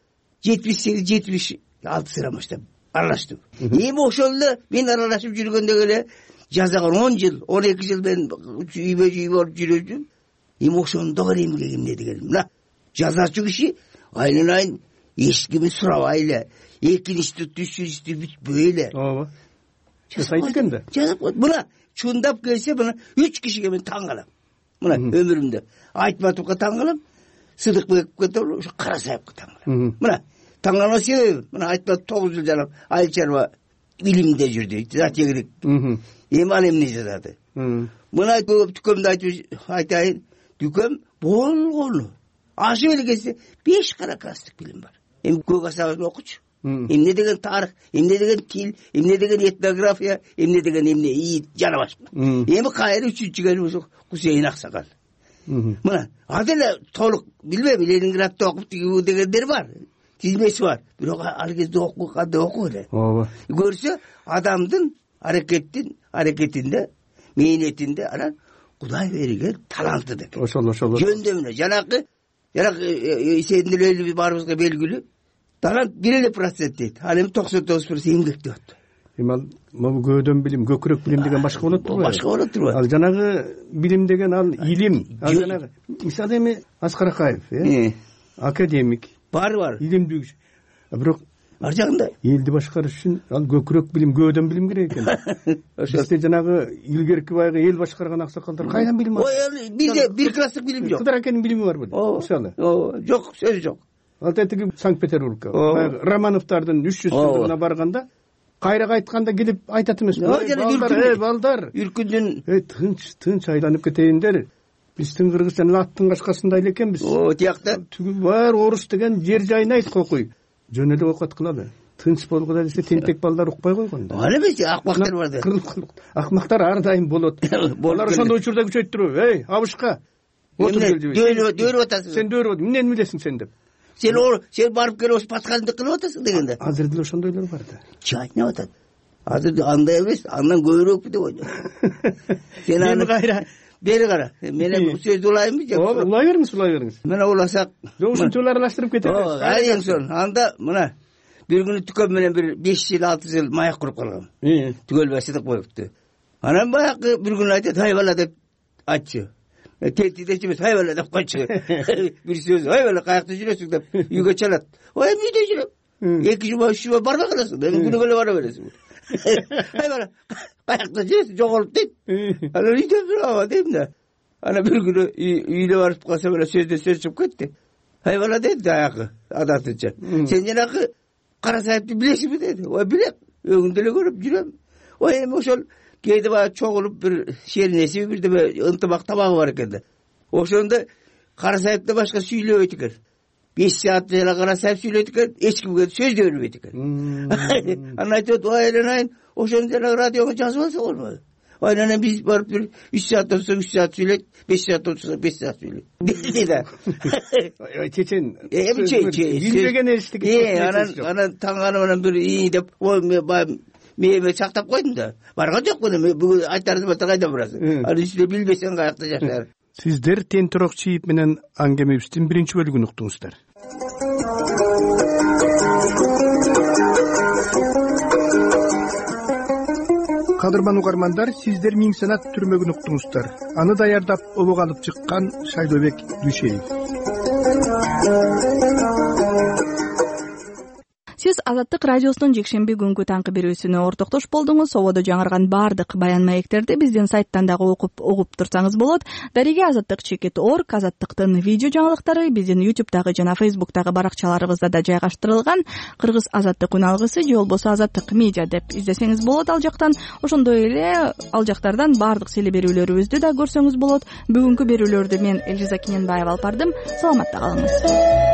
78-76 баштап аралаштым. Эми ошол эле мен аралашып жүргөндө эле жазаган 10 жыл, 12 жыл мен үйбө-жүй болуп жүрөм. Эми ошондо эле эмгек эмне деген. Мына жазачу киши айнын эч кимди сурабай эле, экинчи үчүнчү бүтпөй эле. Ооба. Жасайт экен да. Жазап койду. Мына чындап келсе мына 3 кишиге мен таң калам. Мына өмүрүмдө Айтматовго таң калам, Сыдыкбековго да ошо Карасаевго таң калам. Мына таң калган себебим мына Айтматов 9 жыл жанап айыл чарба илимде жүрдү. Затегирик. Эми ал эмне жазады? Мына дүкөмдү айтайын. Дүкөм болгону. Ашып эле келсе 5 кара класстык билим бар. Эми көк асабын окучу. Эмне деген тарых, эмне деген тил, эмне деген этнография, эмне деген эмне жана башка. Эми кайра 3-чүгө ошо Кусейин Аксакал. Мына ал деле толук билбейм, Ленинградда окуп дегендер бар. Тизмеси бар. Бирок ал кезде окуганда окуу эле. Ооба. Көрсө адамдын аракетинде, мээнетинде анан Кудай берген таланты деп. Ошол. Жөндөмүнө жанагы сендилер баарыбызга белгилүү. Талант 1% дейт. Ал эми 99% эмгек деп атты. Эми ал көдөн билим, көкүрөк билим деген башка болот турбайбы? Башка болот турбайбы? Ал жанагы билим деген ал илим. Ал жанагы мисалы эми Аскар Акаев, академик. Бар. Илимдүү киши. Бирок ар жагында элди башкарыш үчүн ал көкүрөк билим, көдөн билим керек экен. Бизде жанагы илгерки баягы эл башкарган аксакалдар кайдан билим алат? Ой, бизде 1 класстык билим жок. Кыдыр акенин билими бар беле? Мисалы. Жок, сөз жок. Ал тетиги Санкт-Петербургка, баягы Романовдардын 300 жылдыгына барганда, кайра кайтканда келип айтат эмес. Балдар, үркүндүн тынч айланып кетейиндер. Биздин Кыргызстан аттын кашкасында эле экенбиз. Тиякта түгүл бар орус деген жер жайын айт кокуй. Жөн эле окат кылалы. Тынч болгула десе тентек балдар укпай койгон да. Ал эмес, акмактар бар да. Акмактар ар дайым болот. Алар ошондой учурда күчөйттүрөбү. Абышка. Дөөрүп атасың. Сен дөөрүп атасың. Эмнени билесиң сен деп. Сен барып келип патканды кылып атасың дегенде. Азыр деле ошондойлор бар да. Чайнап атат. Азыр андай эмес, андан көбүрөөк деп ойлойм. Сен аны кайра бери кара. Мен сөздү улайбы же? Улай бериңиз. Мына уласак, ушунчалар аралаштырып кетет. Айын сон. Анда мына бир күнү түкөм менен бир 5 жыл 6 жыл маяк куруп калгам. Түгөлбөй сыдык коюпту. Анан баягы бир күнү айтат, "Ай бала" деп айтчу. Тетидечи эмес, "Ай бала" деп койчу. Бир сөз, "Ай бала, каякта жүрөсүң" деп үйгө чалат. Ой, үйдө жүрөм. 2 жума 3 жума барбай каласың. Мен күнүгө эле бара бересиң. Ай бала, каякта жүрөсүң, жоголуп дейт. Анан үйдө турабы дейм да. Анан бир күнү үйдө барып калсам эле сөз чыгып кетти. Ай бала деди аягы адатынча. Сен жанагы Карасаевди билесиңби деди. Ой, билем. Өңүндө эле көрүп жүрөм. Ой, эми ошол кээде баягы чогулуп бир шеринеси бирдеме ынтымак табагы бар экен да. Ошондо Карасаевден башка сүйлөбөйт экен. 5 саат жана Карасаев сүйлөйт экен, эч кимге сөз бербейт экен. Анан айтат, "Ой, Айнан, ошону жана радиого жазып алса болбойбу?" Айнан биз барып бир 3 саат отурса 3 саат сүйлөйт, 5 саат отурса 5 саат сүйлөйт. Деди да. Ой, чечен. Эми билбеген эштиги. Анан таңганы менен бир деп, "Ой, мен сактап койдум да. Барган жокмун эми, бүгүн айтарым болсо кайда барасың? Ал үстүнө билбесең каякта жашар." Сиздер Тентурок Чип менен аңгемебиздин 1-чи бөлүгүн уктуңуздар. Кадырман угармандар, сиздер Миң санат түрмөгүн уктуңуздар. Аны даярдап улуга алып чыккан Шайлообек Дүйшеев. Сиз Азаттык радиосунун жекшемби күнгү таңкы берүүсүнө ортоктош болдуңуз. Ободо жаңырган баардык баян маектерди биздин сайттан дагы угуп турсаңыз болот. Дареге azattik.org, Азаттыктын видео жаңылыктары биздин YouTube'дагы жана Facebook'дагы баракчаларыбызда да жайгаштырылган. Кыргыз Азаттык үн алгысы же болбосо Азаттык медиа деп издесеңиз болот ал жактан. Ошондой эле ал жактардан баардык селе берүүлөрүбүздү да көрсөңүз болот. Бүгүнкү берүүлөрдү мен Элиза Киненбаева алып бардым. Саламатта калыңыз.